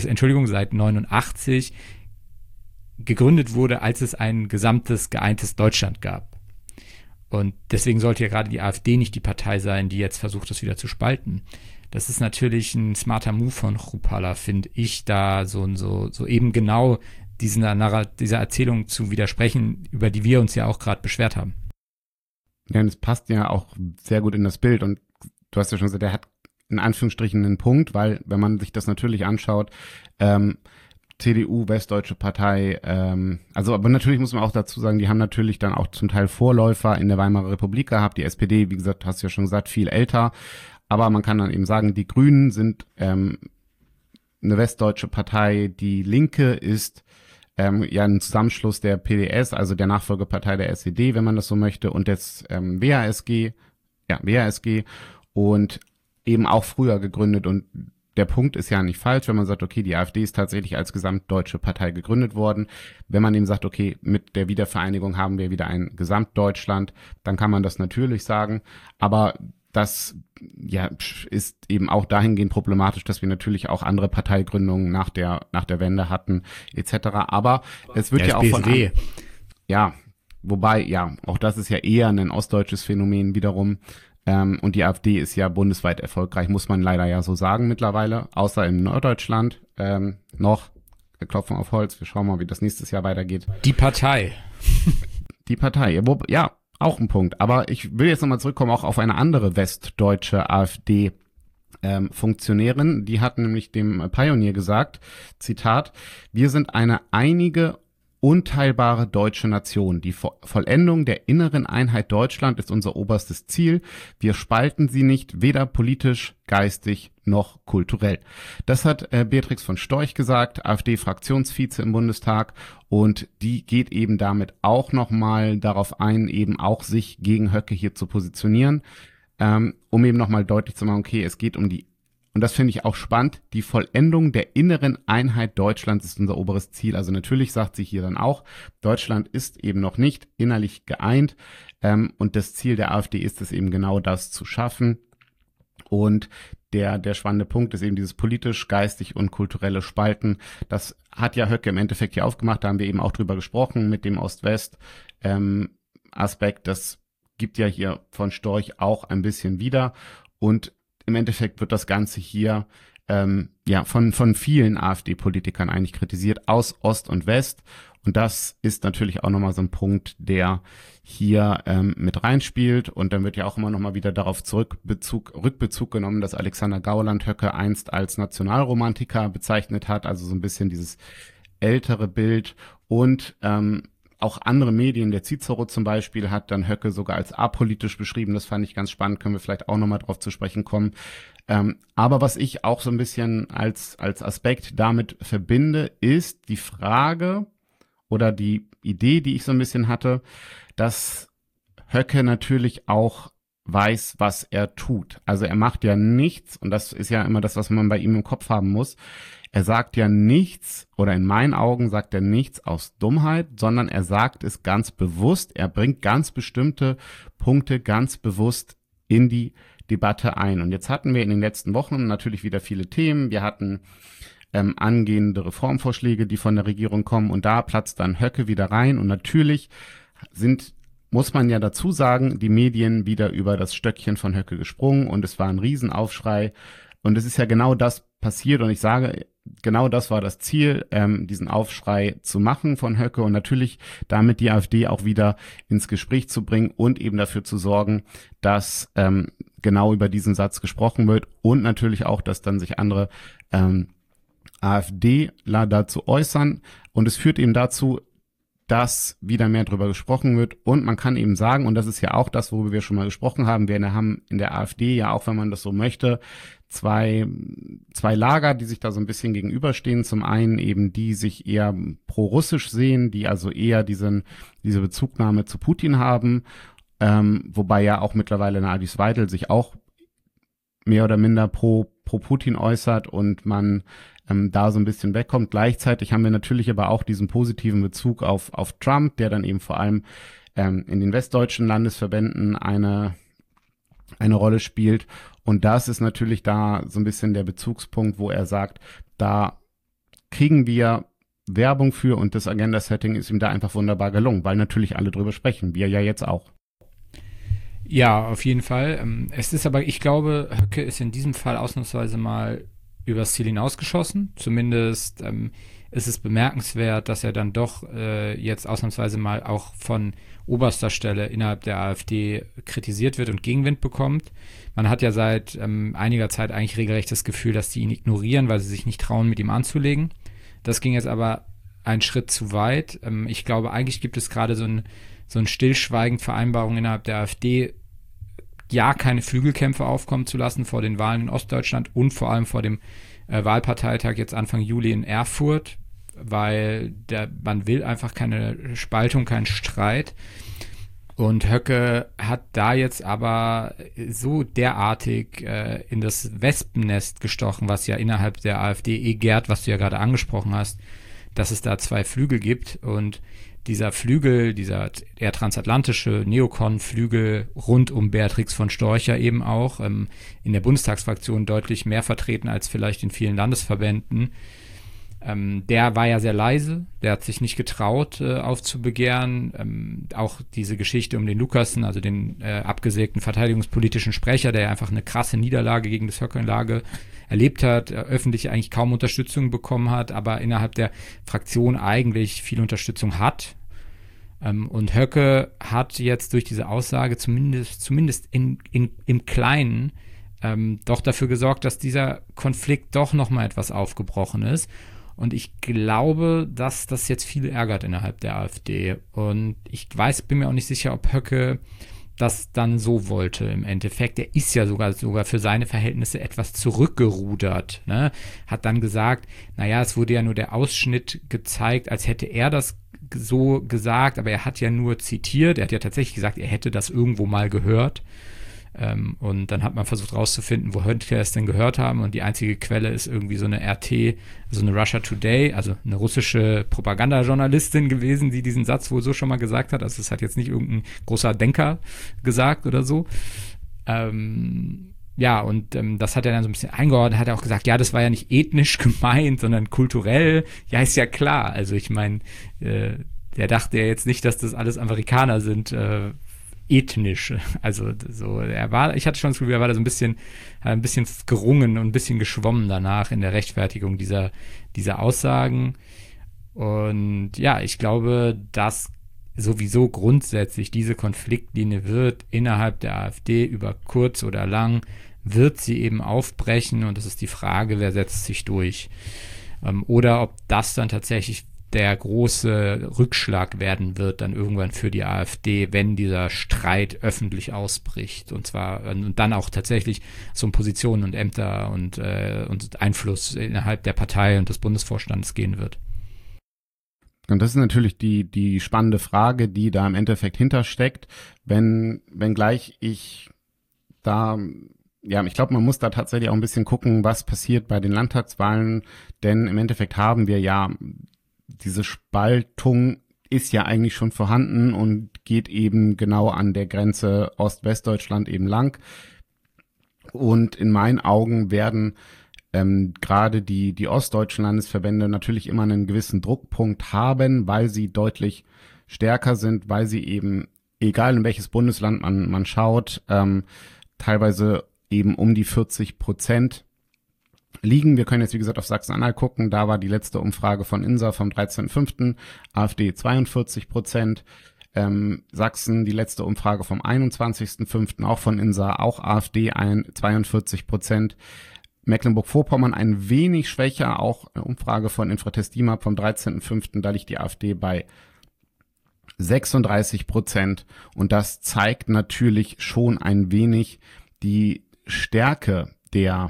89 gegründet wurde, als es ein gesamtes, geeintes Deutschland gab. Und deswegen sollte ja gerade die AfD nicht die Partei sein, die jetzt versucht, das wieder zu spalten. Das ist natürlich ein smarter Move von Chrupalla, finde ich, da so eben genau dieser Erzählung zu widersprechen, über die wir uns ja auch gerade beschwert haben. Ja, und es passt ja auch sehr gut in das Bild und du hast ja schon gesagt, der hat in Anführungsstrichen einen Punkt, weil wenn man sich das natürlich anschaut, CDU, Westdeutsche Partei, aber natürlich muss man auch dazu sagen, die haben natürlich dann auch zum Teil Vorläufer in der Weimarer Republik gehabt. Die SPD, wie gesagt, hast du ja schon gesagt, viel älter. Aber man kann dann eben sagen, die Grünen sind eine westdeutsche Partei. Die Linke ist ein Zusammenschluss der PDS, also der Nachfolgepartei der SED, wenn man das so möchte, und des WASG und eben auch früher gegründet. Und der Punkt ist ja nicht falsch, wenn man sagt, okay, die AfD ist tatsächlich als gesamtdeutsche Partei gegründet worden. Wenn man eben sagt, okay, mit der Wiedervereinigung haben wir wieder ein Gesamtdeutschland, dann kann man das natürlich sagen. Aber das ist eben auch dahingehend problematisch, dass wir natürlich auch andere Parteigründungen nach der Wende hatten, etc. Aber es wird ja auch BSW. Auch das ist ja eher ein ostdeutsches Phänomen wiederum. Und die AfD ist ja bundesweit erfolgreich, muss man leider ja so sagen mittlerweile, außer in Norddeutschland noch. Wir klopfen auf Holz, wir schauen mal, wie das nächstes Jahr weitergeht. Die Partei. Ja, auch ein Punkt. Aber ich will jetzt nochmal zurückkommen auch auf eine andere westdeutsche AfD-Funktionärin. Die hat nämlich dem Pioneer gesagt, Zitat, wir sind eine einige, unteilbare deutsche Nation. Die Vollendung der inneren Einheit Deutschland ist unser oberstes Ziel. Wir spalten sie nicht, weder politisch, geistig noch kulturell. Das hat Beatrix von Storch gesagt, AfD-Fraktionsvize im Bundestag, und die geht eben damit auch nochmal darauf ein, eben auch sich gegen Höcke hier zu positionieren, um eben nochmal deutlich zu machen, okay, es geht um die, und das finde ich auch spannend, die Vollendung der inneren Einheit Deutschlands ist unser oberes Ziel. Also natürlich sagt sie hier dann auch, Deutschland ist eben noch nicht innerlich geeint, und das Ziel der AfD ist es eben genau das zu schaffen. Und der spannende Punkt ist eben dieses politisch, geistig und kulturelle Spalten. Das hat ja Höcke im Endeffekt hier aufgemacht, da haben wir eben auch drüber gesprochen mit dem Ost-West-Aspekt. Das gibt ja hier von Storch auch ein bisschen wieder, und im Endeffekt wird das Ganze hier von vielen AfD-Politikern eigentlich kritisiert, aus Ost und West. Und das ist natürlich auch nochmal so ein Punkt, der hier mit reinspielt. Und dann wird ja auch immer nochmal wieder darauf Rückbezug genommen, dass Alexander Gauland Höcke einst als Nationalromantiker bezeichnet hat. Also so ein bisschen dieses ältere Bild. Und auch andere Medien, der Cicero zum Beispiel, hat dann Höcke sogar als apolitisch beschrieben. Das fand ich ganz spannend, können wir vielleicht auch nochmal drauf zu sprechen kommen. Aber was ich auch so ein bisschen als Aspekt damit verbinde, ist die Frage oder die Idee, die ich so ein bisschen hatte, dass Höcke natürlich auch weiß, was er tut. Also er macht ja nichts, und das ist ja immer das, was man bei ihm im Kopf haben muss. Er sagt ja nichts, oder in meinen Augen sagt er nichts aus Dummheit, sondern er sagt es ganz bewusst. Er bringt ganz bestimmte Punkte ganz bewusst in die Debatte ein. Und jetzt hatten wir in den letzten Wochen natürlich wieder viele Themen. Wir hatten angehende Reformvorschläge, die von der Regierung kommen, und da platzt dann Höcke wieder rein. Und natürlich muss man ja dazu sagen, die Medien wieder über das Stöckchen von Höcke gesprungen, und es war ein Riesenaufschrei. Und es ist ja genau das passiert, und ich sage, genau das war das Ziel, diesen Aufschrei zu machen von Höcke und natürlich damit die AfD auch wieder ins Gespräch zu bringen und eben dafür zu sorgen, dass genau über diesen Satz gesprochen wird, und natürlich auch, dass dann sich andere AfDler dazu äußern, und es führt eben dazu, dass wieder mehr drüber gesprochen wird, und man kann eben sagen, und das ist ja auch das, worüber wir schon mal gesprochen haben, wir haben in der AfD ja auch, wenn man das so möchte, zwei Lager, die sich da so ein bisschen gegenüberstehen. Zum einen eben die sich eher pro-russisch sehen, die also eher diese Bezugnahme zu Putin haben, wobei ja auch mittlerweile eine Alice Weidel sich auch mehr oder minder pro Putin äußert und man da so ein bisschen wegkommt. Gleichzeitig haben wir natürlich aber auch diesen positiven Bezug auf Trump, der dann eben vor allem in den westdeutschen Landesverbänden eine Rolle spielt. Und das ist natürlich da so ein bisschen der Bezugspunkt, wo er sagt, da kriegen wir Werbung für, und das Agenda-Setting ist ihm da einfach wunderbar gelungen, weil natürlich alle drüber sprechen, wir ja jetzt auch. Ja, auf jeden Fall. Es ist aber, ich glaube, Höcke ist in diesem Fall ausnahmsweise mal übers Ziel hinausgeschossen. Zumindest ist es bemerkenswert, dass er dann doch jetzt ausnahmsweise mal auch von oberster Stelle innerhalb der AfD kritisiert wird und Gegenwind bekommt. Man hat ja seit einiger Zeit eigentlich regelrecht das Gefühl, dass die ihn ignorieren, weil sie sich nicht trauen, mit ihm anzulegen. Das ging jetzt aber einen Schritt zu weit. Ich glaube, eigentlich gibt es gerade so ein stillschweigend Vereinbarung innerhalb der AfD, ja, keine Flügelkämpfe aufkommen zu lassen vor den Wahlen in Ostdeutschland und vor allem vor dem Wahlparteitag jetzt Anfang Juli in Erfurt, weil man will einfach keine Spaltung, keinen Streit. Und Höcke hat da jetzt aber so derartig in das Wespennest gestochen, was ja innerhalb der AfD gärt, was du ja gerade angesprochen hast, dass es da zwei Flügel gibt, und dieser Flügel, dieser eher transatlantische Neokon-Flügel rund um Beatrix von Storcher eben auch, in der Bundestagsfraktion deutlich mehr vertreten als vielleicht in vielen Landesverbänden. Der war ja sehr leise, der hat sich nicht getraut aufzubegehren. Auch diese Geschichte um den Lukassen, also den abgesägten verteidigungspolitischen Sprecher, der ja einfach eine krasse Niederlage gegen das Höcke-Lager erlebt hat, öffentlich eigentlich kaum Unterstützung bekommen hat, aber innerhalb der Fraktion eigentlich viel Unterstützung hat. Und Höcke hat jetzt durch diese Aussage zumindest im Kleinen doch dafür gesorgt, dass dieser Konflikt doch nochmal etwas aufgebrochen ist. Und ich glaube, dass das jetzt viele ärgert innerhalb der AfD. Und ich bin mir auch nicht sicher, ob Höcke das dann so wollte im Endeffekt. Er ist ja sogar für seine Verhältnisse etwas zurückgerudert, ne? Hat dann gesagt, naja, es wurde ja nur der Ausschnitt gezeigt, als hätte er das so gesagt, aber er hat ja nur zitiert. Er hat ja tatsächlich gesagt, er hätte das irgendwo mal gehört. Und dann hat man versucht rauszufinden, wo Höcke es denn gehört haben, und die einzige Quelle ist irgendwie so eine RT, so eine Russia Today, also eine russische Propagandajournalistin gewesen, die diesen Satz wohl so schon mal gesagt hat. Also es hat jetzt nicht irgendein großer Denker gesagt oder so. Ja, und das hat er dann so ein bisschen eingeordnet, hat er auch gesagt, ja, das war ja nicht ethnisch gemeint, sondern kulturell. Ja, ist ja klar. Also ich meine, der dachte ja jetzt nicht, dass das alles Amerikaner sind, ethnisch. Also so, ich hatte schon das Gefühl, er war da so ein bisschen gerungen und ein bisschen geschwommen danach in der Rechtfertigung dieser Aussagen. Und ja, ich glaube, dass sowieso grundsätzlich diese Konfliktlinie wird innerhalb der AfD über kurz oder lang, wird sie eben aufbrechen, und es ist die Frage, wer setzt sich durch. Oder ob das dann tatsächlich der große Rückschlag werden wird dann irgendwann für die AfD, wenn dieser Streit öffentlich ausbricht. Und zwar und dann auch tatsächlich so um Positionen und Ämter und Einfluss innerhalb der Partei und des Bundesvorstands gehen wird. Und das ist natürlich die spannende Frage, die da im Endeffekt hintersteckt, wenngleich ich glaube, man muss da tatsächlich auch ein bisschen gucken, was passiert bei den Landtagswahlen, denn im Endeffekt haben wir ja diese Spaltung ist ja eigentlich schon vorhanden und geht eben genau an der Grenze Ost-Westdeutschland eben lang. Und in meinen Augen werden gerade die ostdeutschen Landesverbände natürlich immer einen gewissen Druckpunkt haben, weil sie deutlich stärker sind, weil sie eben, egal in welches Bundesland man schaut, teilweise eben um die 40% liegen. Wir können jetzt, wie gesagt, auf Sachsen-Anhalt gucken. Da war die letzte Umfrage von INSA vom 13.05. AfD 42%. Sachsen, die letzte Umfrage vom 21.05. auch von INSA, auch AfD 42%. Mecklenburg-Vorpommern ein wenig schwächer, auch eine Umfrage von Infratest DIMAP vom 13.05. Da liegt die AfD bei 36%. Und das zeigt natürlich schon ein wenig die Stärke der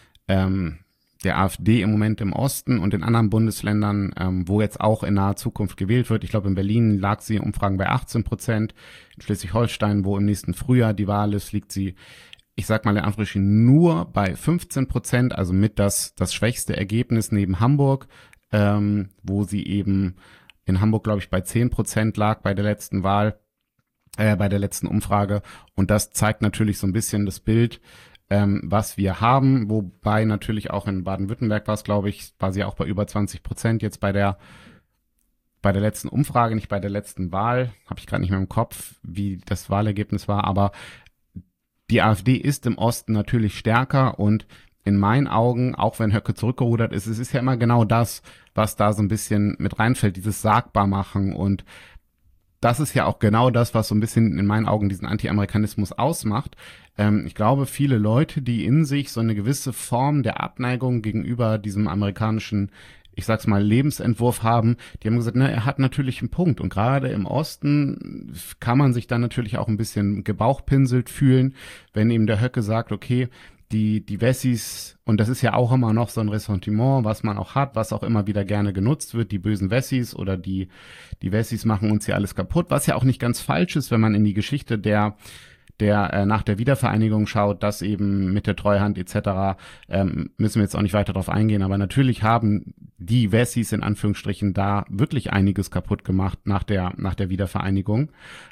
AfD im Moment im Osten und in anderen Bundesländern, wo jetzt auch in naher Zukunft gewählt wird. Ich glaube, in Berlin lag sie in Umfragen bei 18%. In Schleswig-Holstein, wo im nächsten Frühjahr die Wahl ist, liegt sie, ich sag mal in Anführungsstrichen, nur bei 15%, also mit das schwächste Ergebnis neben Hamburg, wo sie eben in Hamburg, glaube ich, bei 10% lag bei der letzten Wahl, bei der letzten Umfrage. Und das zeigt natürlich so ein bisschen das Bild, was wir haben, wobei natürlich auch in Baden-Württemberg war es, glaube ich, war sie auch bei über 20% jetzt bei der letzten Umfrage, nicht bei der letzten Wahl, habe ich gerade nicht mehr im Kopf, wie das Wahlergebnis war, aber die AfD ist im Osten natürlich stärker und in meinen Augen, auch wenn Höcke zurückgerudert ist, es ist ja immer genau das, was da so ein bisschen mit reinfällt, dieses Sagbarmachen, und das ist ja auch genau das, was so ein bisschen in meinen Augen diesen Anti-Amerikanismus ausmacht. Ich glaube, viele Leute, die in sich so eine gewisse Form der Abneigung gegenüber diesem amerikanischen, ich sag's mal, Lebensentwurf haben, die haben gesagt, er hat natürlich einen Punkt. Und gerade im Osten kann man sich dann natürlich auch ein bisschen gebauchpinselt fühlen, wenn eben der Höcke sagt, okay, die Wessis, und das ist ja auch immer noch so ein Ressentiment, was man auch hat, was auch immer wieder gerne genutzt wird, die bösen Wessis oder die Wessis machen uns hier alles kaputt, was ja auch nicht ganz falsch ist, wenn man in die Geschichte der nach der Wiedervereinigung schaut, dass eben mit der Treuhand etc., müssen wir jetzt auch nicht weiter drauf eingehen, aber natürlich haben die Wessis in Anführungsstrichen da wirklich einiges kaputt gemacht nach der Wiedervereinigung.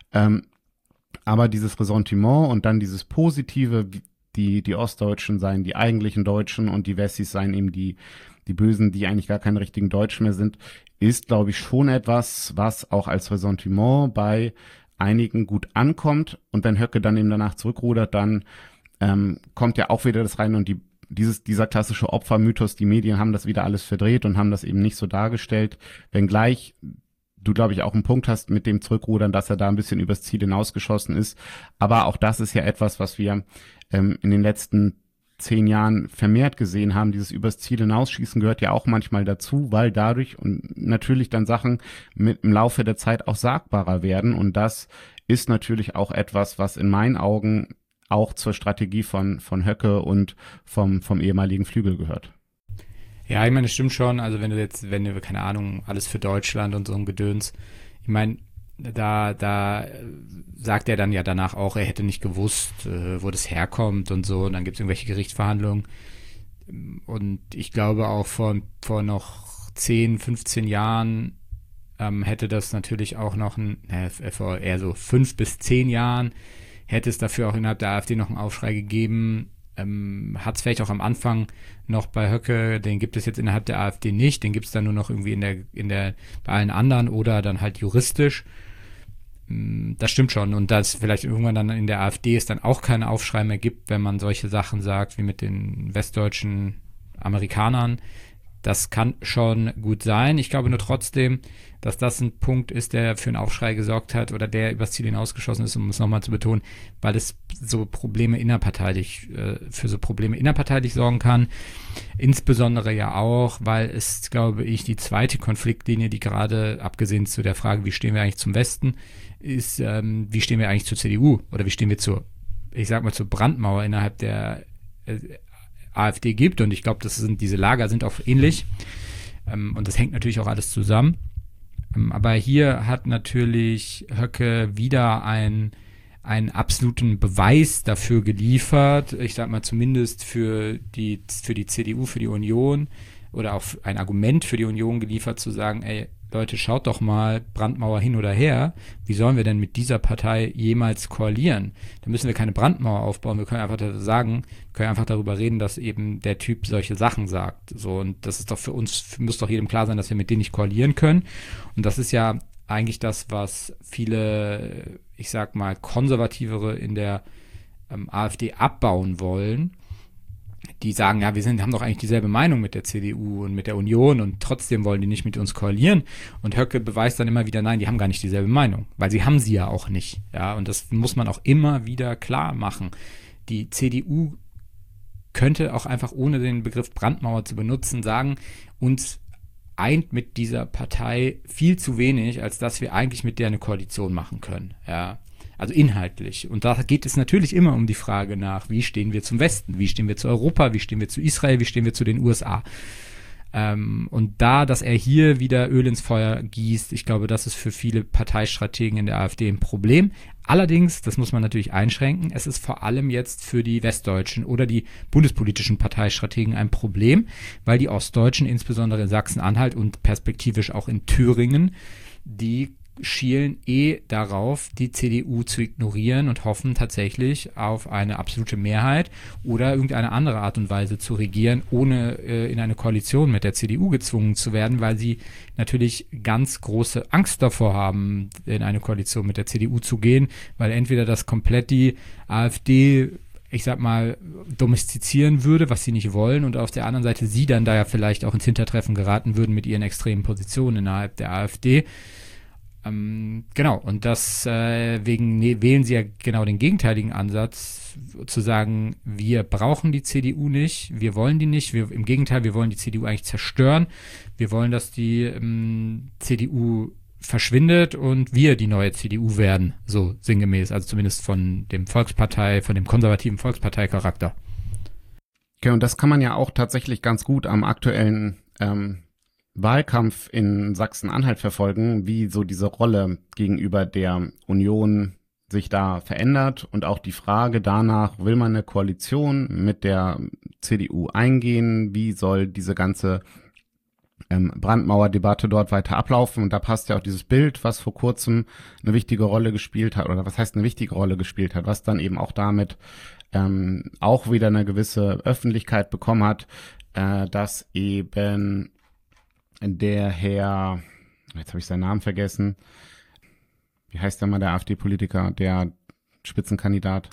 Aber dieses Ressentiment und dann dieses Positive, die Ostdeutschen seien die eigentlichen Deutschen und die Wessis seien eben die Bösen, die eigentlich gar keine richtigen Deutschen mehr sind, ist, glaube ich, schon etwas, was auch als Ressentiment bei einigen gut ankommt. Und wenn Höcke dann eben danach zurückrudert, dann kommt ja auch wieder das rein und dieser klassische Opfermythos, die Medien haben das wieder alles verdreht und haben das eben nicht so dargestellt, wenngleich du, glaube ich, auch einen Punkt hast mit dem Zurückrudern, dass er da ein bisschen übers Ziel hinausgeschossen ist. Aber auch das ist ja etwas, was wir in den letzten 10 Jahren vermehrt gesehen haben. Dieses übers Ziel hinausschießen gehört ja auch manchmal dazu, weil dadurch und natürlich dann Sachen im Laufe der Zeit auch sagbarer werden. Und das ist natürlich auch etwas, was in meinen Augen auch zur Strategie von Höcke und vom ehemaligen Flügel gehört. Ja, ich meine, das stimmt schon. Also wenn du, keine Ahnung, alles für Deutschland und so ein Gedöns, ich meine, da sagt er dann ja danach auch, er hätte nicht gewusst, wo das herkommt und so. Und dann gibt es irgendwelche Gerichtsverhandlungen. Und ich glaube auch vor noch 10, 15 Jahren hätte das natürlich auch noch vor eher so 5 bis 10 Jahren hätte es dafür auch innerhalb der AfD noch einen Aufschrei gegeben. Hat es vielleicht auch am Anfang noch bei Höcke, den gibt es jetzt innerhalb der AfD nicht, den gibt es dann nur noch irgendwie bei allen anderen oder dann halt juristisch. Das stimmt schon, und dass vielleicht irgendwann dann in der AfD es dann auch keinen Aufschrei mehr gibt, wenn man solche Sachen sagt, wie mit den westdeutschen Amerikanern, Das kann schon gut sein. Ich glaube nur trotzdem, dass das ein Punkt ist, der für einen Aufschrei gesorgt hat oder der übers Ziel hinausgeschossen ist, um es nochmal zu betonen, weil es für so Probleme innerparteilich sorgen kann. Insbesondere ja auch, weil es, glaube ich, die zweite Konfliktlinie, die gerade, abgesehen zu der Frage, wie stehen wir eigentlich zum Westen, ist, wie stehen wir eigentlich zur CDU oder wie stehen wir zur Brandmauer innerhalb der AfD gibt. Und ich glaube, diese Lager sind auch ähnlich. Und das hängt natürlich auch alles zusammen. Aber hier hat natürlich Höcke wieder einen absoluten Beweis dafür geliefert, ich sag mal zumindest für die CDU, für die Union oder auch ein Argument für die Union geliefert, zu sagen, ey, Leute, schaut doch mal, Brandmauer hin oder her, wie sollen wir denn mit dieser Partei jemals koalieren? Da müssen wir keine Brandmauer aufbauen, wir können einfach darüber reden, dass eben der Typ solche Sachen sagt. So, und das ist doch für uns, muss doch jedem klar sein, dass wir mit denen nicht koalieren können. Und das ist ja eigentlich das, was viele, ich sag mal, Konservativere in der AfD abbauen wollen. Die sagen, ja, haben doch eigentlich dieselbe Meinung mit der CDU und mit der Union und trotzdem wollen die nicht mit uns koalieren. Und Höcke beweist dann immer wieder, nein, die haben gar nicht dieselbe Meinung, weil sie haben sie ja auch nicht. Ja, und das muss man auch immer wieder klar machen. Die CDU könnte auch einfach, ohne den Begriff Brandmauer zu benutzen, sagen, uns eint mit dieser Partei viel zu wenig, als dass wir eigentlich mit der eine Koalition machen können. Ja. Also inhaltlich. Und da geht es natürlich immer um die Frage nach, wie stehen wir zum Westen, wie stehen wir zu Europa, wie stehen wir zu Israel, wie stehen wir zu den USA. Und dass er hier wieder Öl ins Feuer gießt, ich glaube, das ist für viele Parteistrategen in der AfD ein Problem. Allerdings, das muss man natürlich einschränken, es ist vor allem jetzt für die Westdeutschen oder die bundespolitischen Parteistrategen ein Problem, weil die Ostdeutschen, insbesondere in Sachsen-Anhalt und perspektivisch auch in Thüringen, die schielen darauf, die CDU zu ignorieren und hoffen tatsächlich auf eine absolute Mehrheit oder irgendeine andere Art und Weise zu regieren, ohne in eine Koalition mit der CDU gezwungen zu werden, weil sie natürlich ganz große Angst davor haben, in eine Koalition mit der CDU zu gehen, weil entweder das komplett die AfD, ich sag mal, domestizieren würde, was sie nicht wollen, und auf der anderen Seite sie dann da ja vielleicht auch ins Hintertreffen geraten würden mit ihren extremen Positionen innerhalb der AfD. Genau, und deswegen wählen sie ja genau den gegenteiligen Ansatz, zu sagen, wir brauchen die CDU nicht, wir wollen die nicht, im Gegenteil, wir wollen die CDU eigentlich zerstören, wir wollen, dass die CDU verschwindet und wir die neue CDU werden, so sinngemäß, also zumindest von dem konservativen Volksparteicharakter. Okay, und das kann man ja auch tatsächlich ganz gut am aktuellen Wahlkampf in Sachsen-Anhalt verfolgen, wie so diese Rolle gegenüber der Union sich da verändert und auch die Frage danach, will man eine Koalition mit der CDU eingehen, wie soll diese ganze Brandmauerdebatte dort weiter ablaufen, und da passt ja auch dieses Bild, was vor kurzem eine wichtige Rolle gespielt hat, oder was heißt eine wichtige Rolle gespielt hat, was dann eben auch damit auch wieder eine gewisse Öffentlichkeit bekommen hat, dass eben der Herr, jetzt habe ich seinen Namen vergessen, wie heißt der mal, der AfD-Politiker, der Spitzenkandidat?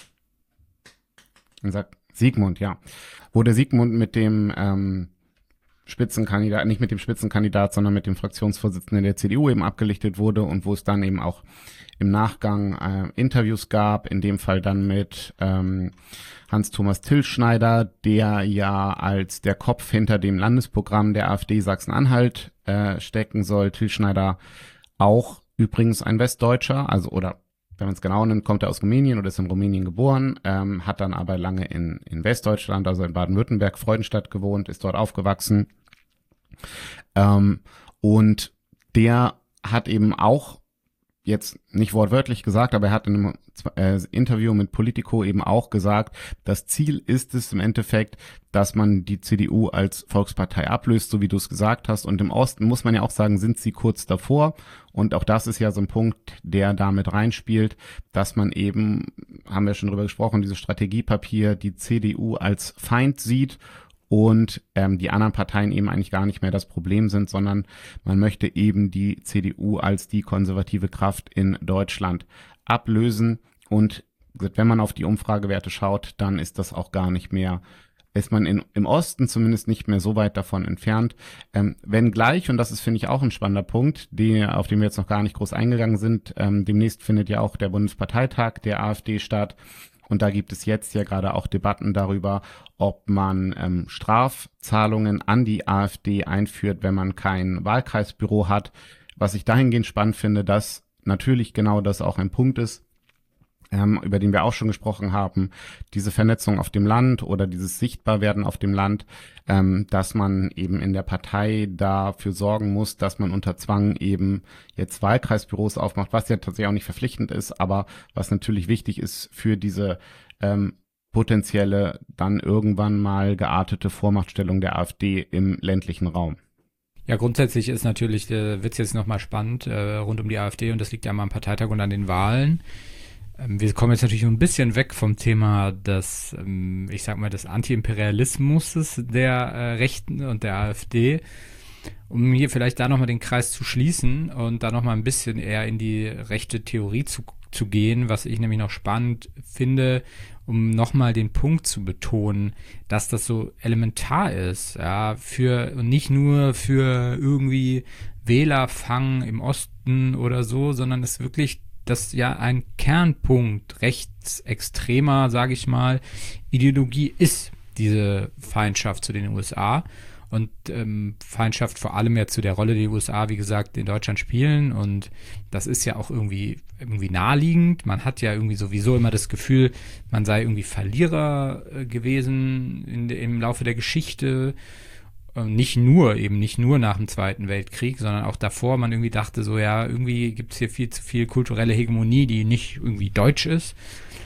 Siegmund, ja. Wo der Siegmund mit dem Spitzenkandidat, nicht mit dem Spitzenkandidat, sondern mit dem Fraktionsvorsitzenden der CDU eben abgelichtet wurde und wo es dann eben auch im Nachgang Interviews gab, in dem Fall dann mit Hans-Thomas Tilschneider, der ja als der Kopf hinter dem Landesprogramm der AfD Sachsen-Anhalt stecken soll. Tilschneider auch übrigens ein Westdeutscher, also, oder wenn man es genau nimmt, kommt er aus Rumänien oder ist in Rumänien geboren, hat dann aber lange in Westdeutschland, also in Baden-Württemberg, Freudenstadt gewohnt, ist dort aufgewachsen. Und der hat eben auch, jetzt nicht wortwörtlich gesagt, aber er hat in einem Interview mit Politico eben auch gesagt, das Ziel ist es im Endeffekt, dass man die CDU als Volkspartei ablöst, so wie du es gesagt hast. Und im Osten muss man ja auch sagen, sind sie kurz davor. Und auch das ist ja so ein Punkt, der damit reinspielt, dass man eben, haben wir schon drüber gesprochen, dieses Strategiepapier, die CDU als Feind sieht und die anderen Parteien eben eigentlich gar nicht mehr das Problem sind, sondern man möchte eben die CDU als die konservative Kraft in Deutschland ablösen. Und wenn man auf die Umfragewerte schaut, dann ist das auch gar nicht mehr ist man im Osten zumindest nicht mehr so weit davon entfernt. Wenngleich, und das ist, finde ich, auch ein spannender Punkt, auf den wir jetzt noch gar nicht groß eingegangen sind, demnächst findet ja auch der Bundesparteitag der AfD statt. Und da gibt es jetzt ja gerade auch Debatten darüber, ob man Strafzahlungen an die AfD einführt, wenn man kein Wahlkreisbüro hat. Was ich dahingehend spannend finde, dass natürlich genau das auch ein Punkt ist, über den wir auch schon gesprochen haben, diese Vernetzung auf dem Land oder dieses Sichtbarwerden auf dem Land, dass man eben in der Partei dafür sorgen muss, dass man unter Zwang eben jetzt Wahlkreisbüros aufmacht, was ja tatsächlich auch nicht verpflichtend ist, aber was natürlich wichtig ist für diese potenzielle dann irgendwann mal geartete Vormachtstellung der AfD im ländlichen Raum. Ja, grundsätzlich ist natürlich, wird's jetzt nochmal spannend rund um die AfD, und das liegt ja mal am Parteitag und an den Wahlen. Wir kommen jetzt natürlich ein bisschen weg vom Thema des, ich sag mal, des Antiimperialismus der Rechten und der AfD, um hier vielleicht da nochmal den Kreis zu schließen und da nochmal ein bisschen eher in die rechte Theorie zu gehen, was ich nämlich noch spannend finde, um nochmal den Punkt zu betonen, dass das so elementar ist, ja, und nicht nur für irgendwie Wählerfang im Osten oder so, sondern es wirklich das ja ein Kernpunkt rechtsextremer, sage ich mal, Ideologie ist, diese Feindschaft zu den USA und Feindschaft vor allem ja zu der Rolle, die die USA, wie gesagt, in Deutschland spielen, und das ist ja auch irgendwie naheliegend. Man hat ja irgendwie sowieso immer das Gefühl, man sei irgendwie Verlierer gewesen im Laufe der Geschichte. Nicht nur nach dem Zweiten Weltkrieg, sondern auch davor man irgendwie dachte so, ja, irgendwie gibt es hier viel zu viel kulturelle Hegemonie, die nicht irgendwie deutsch ist.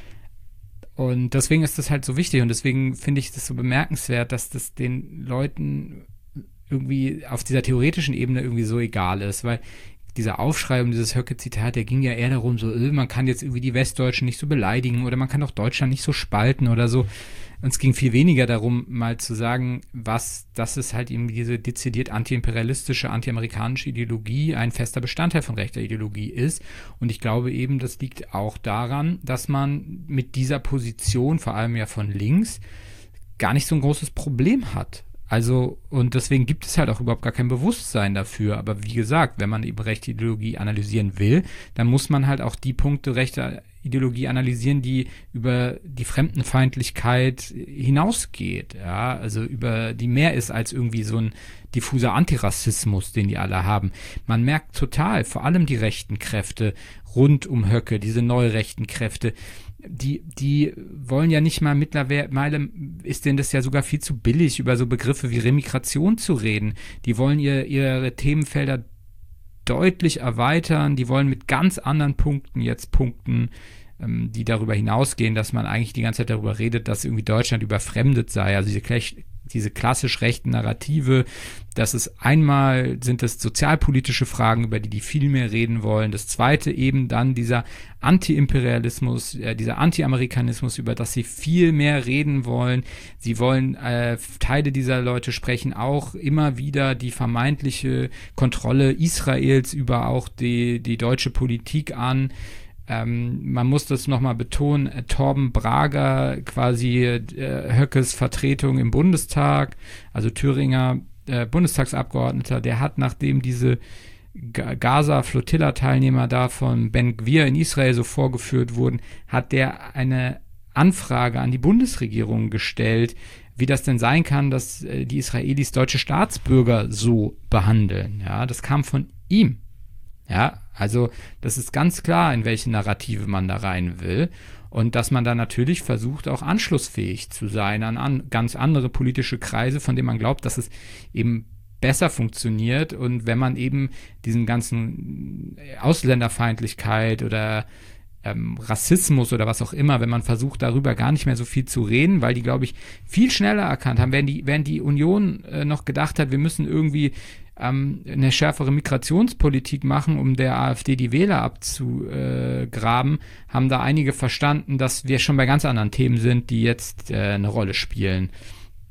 Und deswegen ist das halt so wichtig, und deswegen finde ich das so bemerkenswert, dass das den Leuten irgendwie auf dieser theoretischen Ebene irgendwie so egal ist, weil dieser Aufschrei um dieses Höcke-Zitat, der ging ja eher darum, so, man kann jetzt irgendwie die Westdeutschen nicht so beleidigen oder man kann auch Deutschland nicht so spalten oder so. Und es ging viel weniger darum, mal zu sagen, dass es halt eben diese dezidiert antiimperialistische, antiamerikanische Ideologie ein fester Bestandteil von rechter Ideologie ist. Und ich glaube eben, das liegt auch daran, dass man mit dieser Position, vor allem ja von links, gar nicht so ein großes Problem hat. Also, und deswegen gibt es halt auch überhaupt gar kein Bewusstsein dafür. Aber wie gesagt, wenn man eben rechte Ideologie analysieren will, dann muss man halt auch die Punkte rechter Ideologie analysieren, die über die Fremdenfeindlichkeit hinausgeht, ja, also über die mehr ist als irgendwie so ein diffuser Antirassismus, den die alle haben. Man merkt total, vor allem die rechten Kräfte rund um Höcke, diese neurechten Kräfte, die wollen ja nicht mal mittlerweile, ist denen das ja sogar viel zu billig, über so Begriffe wie Remigration zu reden. Die wollen ihre Themenfelder deutlich erweitern, die wollen mit ganz anderen Punkten jetzt punkten, die darüber hinausgehen, dass man eigentlich die ganze Zeit darüber redet, dass irgendwie Deutschland überfremdet sei. Also diese klassisch rechten Narrative, dass es einmal sind es sozialpolitische Fragen, über die viel mehr reden wollen. Das zweite eben dann dieser Anti-Imperialismus, dieser Anti-Amerikanismus, über das sie viel mehr reden wollen. Sie wollen, Teile dieser Leute sprechen auch immer wieder die vermeintliche Kontrolle Israels über auch die deutsche Politik an. Man muss das nochmal betonen, Torben Brager, quasi Höckes Vertretung im Bundestag, also Thüringer Bundestagsabgeordneter, der hat, nachdem diese Gaza-Flotilla-Teilnehmer da von Ben Gvir in Israel so vorgeführt wurden, hat der eine Anfrage an die Bundesregierung gestellt, wie das denn sein kann, dass die Israelis deutsche Staatsbürger so behandeln. Ja, das kam von ihm. Ja, also das ist ganz klar, in welche Narrative man da rein will, und dass man da natürlich versucht, auch anschlussfähig zu sein an ganz andere politische Kreise, von denen man glaubt, dass es eben besser funktioniert, und wenn man eben diesen ganzen Ausländerfeindlichkeit oder Rassismus oder was auch immer, wenn man versucht, darüber gar nicht mehr so viel zu reden, weil die, glaube ich, viel schneller erkannt haben, während die Union noch gedacht hat, wir müssen irgendwie eine schärfere Migrationspolitik machen, um der AfD die Wähler abzugraben, haben da einige verstanden, dass wir schon bei ganz anderen Themen sind, die jetzt eine Rolle spielen.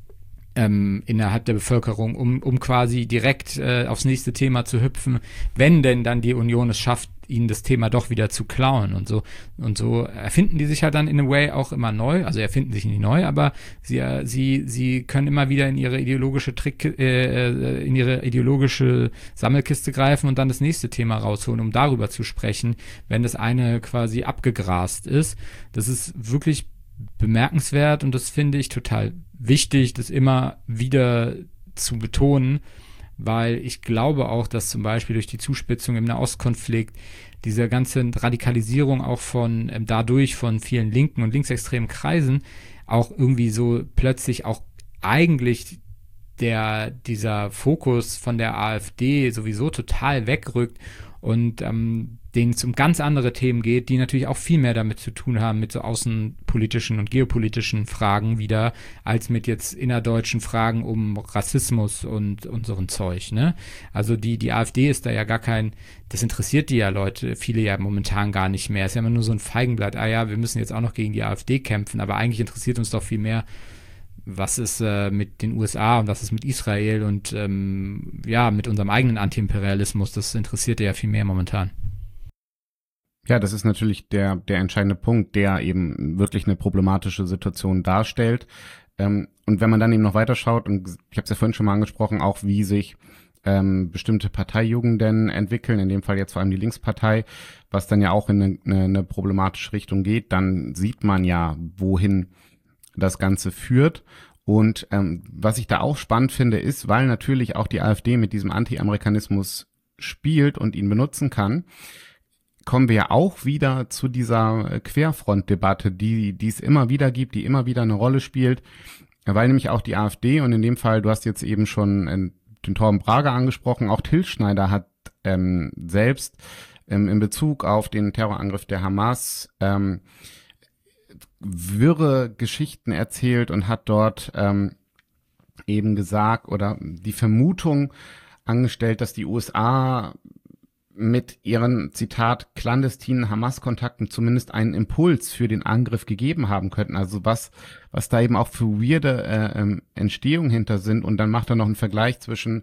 innerhalb der Bevölkerung, um quasi direkt aufs nächste Thema zu hüpfen, wenn denn dann die Union es schafft, ihnen das Thema doch wieder zu klauen und so. Und so erfinden die sich halt dann in a way auch immer neu, also erfinden sich nicht neu, aber sie können immer wieder in ihre ideologische in ihre ideologische Sammelkiste greifen und dann das nächste Thema rausholen, um darüber zu sprechen, wenn das eine quasi abgegrast ist. Das ist wirklich bemerkenswert und das finde ich total wichtig, das immer wieder zu betonen, weil ich glaube auch, dass zum Beispiel durch die Zuspitzung im Nahostkonflikt diese ganze Radikalisierung auch dadurch von vielen linken und linksextremen Kreisen auch irgendwie so plötzlich auch eigentlich dieser Fokus von der AfD sowieso total wegrückt und denen es um ganz andere Themen geht, die natürlich auch viel mehr damit zu tun haben, mit so außenpolitischen und geopolitischen Fragen wieder, als mit jetzt innerdeutschen Fragen um Rassismus und so ein Zeug, ne? Also die AfD ist da ja das interessiert die ja Leute, viele ja momentan gar nicht mehr. Es ist ja immer nur so ein Feigenblatt, wir müssen jetzt auch noch gegen die AfD kämpfen, aber eigentlich interessiert uns doch viel mehr, was ist mit den USA und was ist mit Israel und mit unserem eigenen Antiimperialismus, das interessiert ja viel mehr momentan. Ja, das ist natürlich der entscheidende Punkt, der eben wirklich eine problematische Situation darstellt. Und wenn man dann eben noch weiterschaut, und ich habe es ja vorhin schon mal angesprochen, auch wie sich bestimmte Parteijugenden entwickeln, in dem Fall jetzt vor allem die Linkspartei, was dann ja auch in eine problematische Richtung geht, dann sieht man ja, wohin das Ganze führt. Und was ich da auch spannend finde, ist, weil natürlich auch die AfD mit diesem Anti-Amerikanismus spielt und ihn benutzen kann, kommen wir ja auch wieder zu dieser Querfront-Debatte, die es immer wieder gibt, die immer wieder eine Rolle spielt, weil nämlich auch die AfD und in dem Fall, du hast jetzt eben schon den Torben Brager angesprochen, auch Till Schneider hat selbst in Bezug auf den Terrorangriff der Hamas wirre Geschichten erzählt und hat dort eben gesagt oder die Vermutung angestellt, dass die USA mit ihren, Zitat, clandestinen Hamas-Kontakten zumindest einen Impuls für den Angriff gegeben haben könnten. Also was da eben auch für weirde Entstehungen hinter sind. Und dann macht er noch einen Vergleich zwischen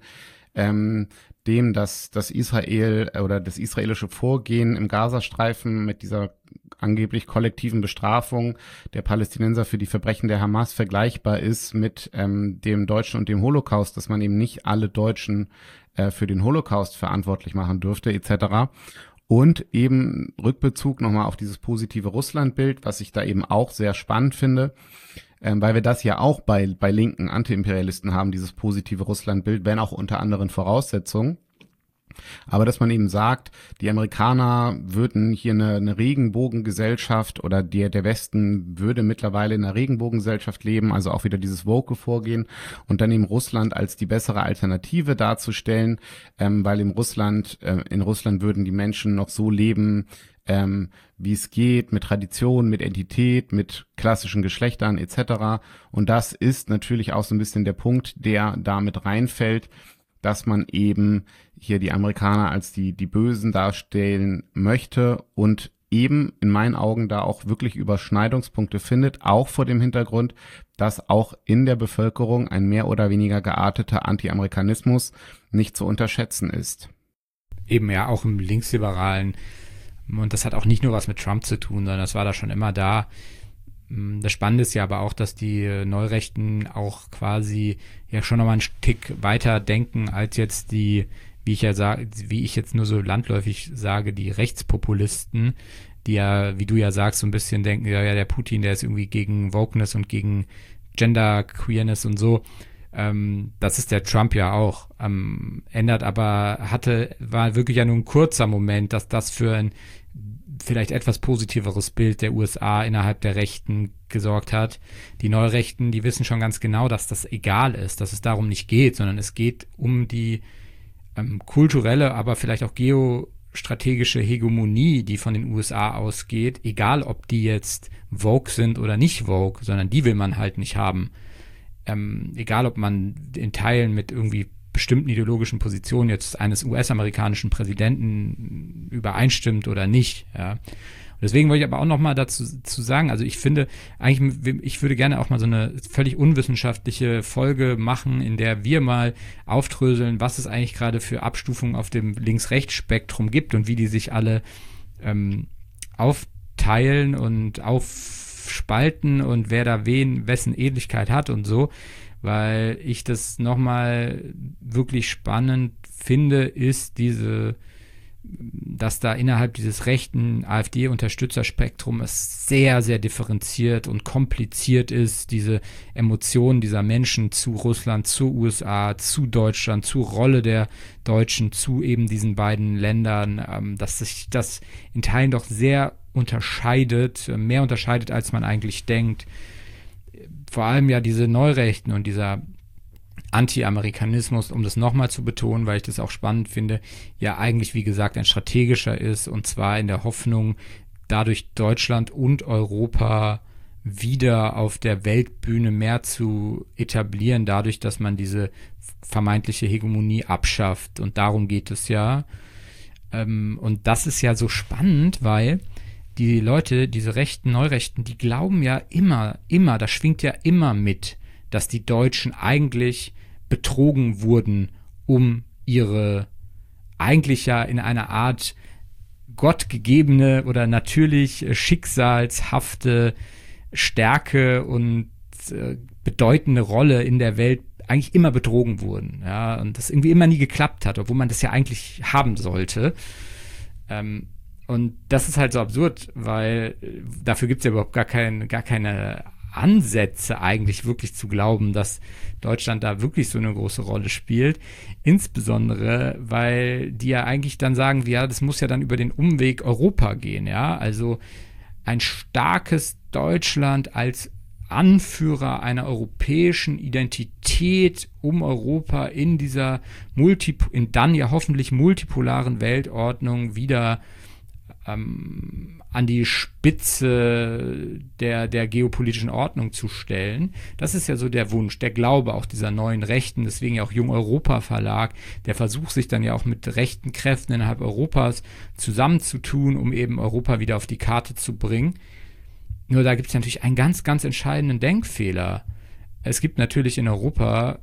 dem, dass das Israel oder das israelische Vorgehen im Gazastreifen mit dieser angeblich kollektiven Bestrafung der Palästinenser für die Verbrechen der Hamas vergleichbar ist mit dem Deutschen und dem Holocaust, dass man eben nicht alle Deutschen für den Holocaust verantwortlich machen dürfte, etc. Und eben Rückbezug nochmal auf dieses positive Russlandbild, was ich da eben auch sehr spannend finde, weil wir das ja auch bei linken Antiimperialisten haben, dieses positive Russlandbild, wenn auch unter anderen Voraussetzungen. Aber dass man eben sagt, die Amerikaner würden hier eine Regenbogengesellschaft oder der Westen würde mittlerweile in einer Regenbogengesellschaft leben, also auch wieder dieses Woke-Vorgehen und dann eben Russland als die bessere Alternative darzustellen, weil in Russland würden die Menschen noch so leben, wie es geht, mit Tradition, mit Identität, mit klassischen Geschlechtern etc. Und das ist natürlich auch so ein bisschen der Punkt, der da mit reinfällt, dass man eben hier die Amerikaner als die Bösen darstellen möchte und eben in meinen Augen da auch wirklich Überschneidungspunkte findet, auch vor dem Hintergrund, dass auch in der Bevölkerung ein mehr oder weniger gearteter Anti-Amerikanismus nicht zu unterschätzen ist. Eben ja auch im Linksliberalen. Und das hat auch nicht nur was mit Trump zu tun, sondern das war da schon immer da. Das Spannende ist ja aber auch, dass die Neurechten auch quasi ja schon nochmal einen Tick weiter denken als jetzt die, wie ich jetzt nur so landläufig sage, die Rechtspopulisten, die ja, wie du ja sagst, so ein bisschen denken, ja, der Putin, der ist irgendwie gegen Wokeness und gegen Genderqueerness und so. Das ist der Trump ja auch. War wirklich ja nur ein kurzer Moment, dass das für ein vielleicht etwas positiveres Bild der USA innerhalb der Rechten gesorgt hat. Die Neurechten, die wissen schon ganz genau, dass das egal ist, dass es darum nicht geht, sondern es geht um die kulturelle, aber vielleicht auch geostrategische Hegemonie, die von den USA ausgeht, egal ob die jetzt woke sind oder nicht woke, sondern die will man halt nicht haben. Egal ob man in Teilen mit irgendwie bestimmten ideologischen Positionen jetzt eines US-amerikanischen Präsidenten übereinstimmt oder nicht. Ja. Deswegen wollte ich aber auch noch mal dazu sagen, also ich finde, eigentlich, ich würde gerne auch mal so eine völlig unwissenschaftliche Folge machen, in der wir mal aufdröseln, was es eigentlich gerade für Abstufungen auf dem Links-Rechts-Spektrum gibt und wie die sich alle aufteilen und aufspalten und wer da wessen Ähnlichkeit hat und so, weil ich das nochmal wirklich spannend finde, ist dass da innerhalb dieses rechten AfD-Unterstützerspektrum es sehr, sehr differenziert und kompliziert ist, diese Emotionen dieser Menschen zu Russland, zu USA, zu Deutschland, zur Rolle der Deutschen, zu eben diesen beiden Ländern, dass sich das in Teilen doch sehr unterscheidet, mehr unterscheidet, als man eigentlich denkt. Vor allem ja diese Neurechten und dieser Anti-Amerikanismus, um das nochmal zu betonen, weil ich das auch spannend finde, ja eigentlich, wie gesagt, ein strategischer ist, und zwar in der Hoffnung, dadurch Deutschland und Europa wieder auf der Weltbühne mehr zu etablieren, dadurch, dass man diese vermeintliche Hegemonie abschafft. Und darum geht es ja. Und das ist ja so spannend, weil die Leute, diese Neurechten, die glauben ja immer, das schwingt ja immer mit, dass die Deutschen eigentlich betrogen wurden, um ihre eigentlich ja in einer Art gottgegebene oder natürlich schicksalshafte Stärke und bedeutende Rolle in der Welt eigentlich immer betrogen wurden. Ja, und das irgendwie immer nie geklappt hat, obwohl man das ja eigentlich haben sollte. Und das ist halt so absurd, weil dafür gibt es ja überhaupt gar keine Ansätze eigentlich wirklich zu glauben, dass Deutschland da wirklich so eine große Rolle spielt. Insbesondere, weil die ja eigentlich dann sagen, ja, das muss ja dann über den Umweg Europa gehen, ja. Also ein starkes Deutschland als Anführer einer europäischen Identität um Europa in dieser in dann ja hoffentlich multipolaren Weltordnung wieder an die Spitze der geopolitischen Ordnung zu stellen. Das ist ja so der Wunsch, der Glaube auch dieser neuen Rechten, deswegen ja auch Jung Europa Verlag, der Versuch, sich dann ja auch mit rechten Kräften innerhalb Europas zusammenzutun, um eben Europa wieder auf die Karte zu bringen. Nur da gibt es natürlich einen ganz, ganz entscheidenden Denkfehler. Es gibt natürlich in Europa,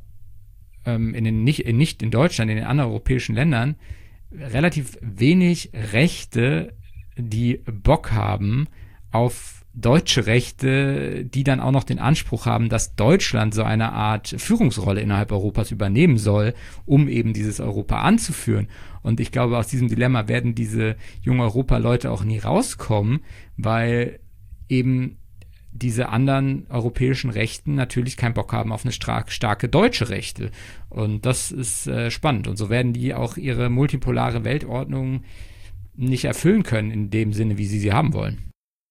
nicht in Deutschland, in den anderen europäischen Ländern, relativ wenig Rechte, die Bock haben auf deutsche Rechte, die dann auch noch den Anspruch haben, dass Deutschland so eine Art Führungsrolle innerhalb Europas übernehmen soll, um eben dieses Europa anzuführen. Und ich glaube, aus diesem Dilemma werden diese jungen Europa-Leute auch nie rauskommen, weil eben diese anderen europäischen Rechten natürlich keinen Bock haben auf eine starke deutsche Rechte. Und das ist spannend. Und so werden die auch ihre multipolare Weltordnung nicht erfüllen können in dem Sinne, wie sie haben wollen.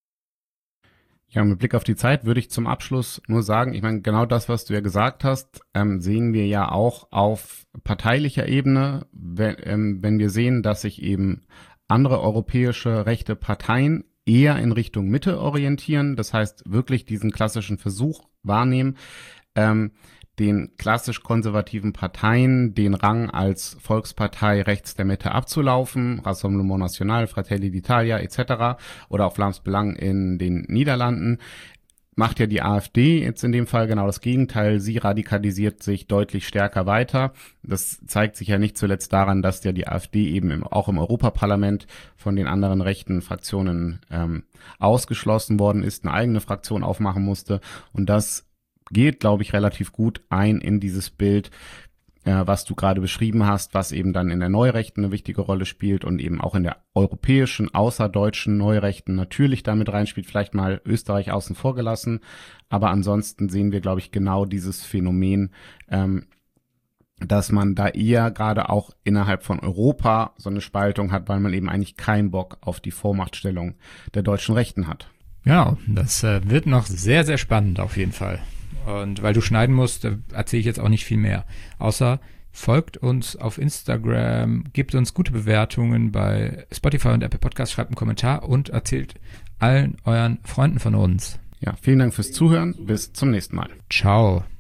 Ja, mit Blick auf die Zeit würde ich zum Abschluss nur sagen, ich meine, genau das, was du ja gesagt hast, sehen wir ja auch auf parteilicher Ebene, wenn wir sehen, dass sich eben andere europäische rechte Parteien eher in Richtung Mitte orientieren, das heißt wirklich diesen klassischen Versuch wahrnehmen, den klassisch konservativen Parteien den Rang als Volkspartei rechts der Mitte abzulaufen, Rassemblement National, Fratelli d'Italia etc. oder auch Vlaams Belang in den Niederlanden, macht ja die AfD jetzt in dem Fall genau das Gegenteil. Sie radikalisiert sich deutlich stärker weiter. Das zeigt sich ja nicht zuletzt daran, dass ja die AfD eben auch im Europaparlament von den anderen rechten Fraktionen ausgeschlossen worden ist, eine eigene Fraktion aufmachen musste, und das geht, glaube ich, relativ gut ein in dieses Bild, was du gerade beschrieben hast, was eben dann in der Neurechten eine wichtige Rolle spielt und eben auch in der europäischen, außerdeutschen Neurechten natürlich damit reinspielt, vielleicht mal Österreich außen vor gelassen, aber ansonsten sehen wir, glaube ich, genau dieses Phänomen, dass man da eher gerade auch innerhalb von Europa so eine Spaltung hat, weil man eben eigentlich keinen Bock auf die Vormachtstellung der deutschen Rechten hat. Ja, das wird noch sehr, sehr spannend auf jeden Fall. Und weil du schneiden musst, erzähle ich jetzt auch nicht viel mehr. Außer folgt uns auf Instagram, gebt uns gute Bewertungen bei Spotify und Apple Podcasts, schreibt einen Kommentar und erzählt allen euren Freunden von uns. Ja, vielen Dank fürs Zuhören. Bis zum nächsten Mal. Ciao.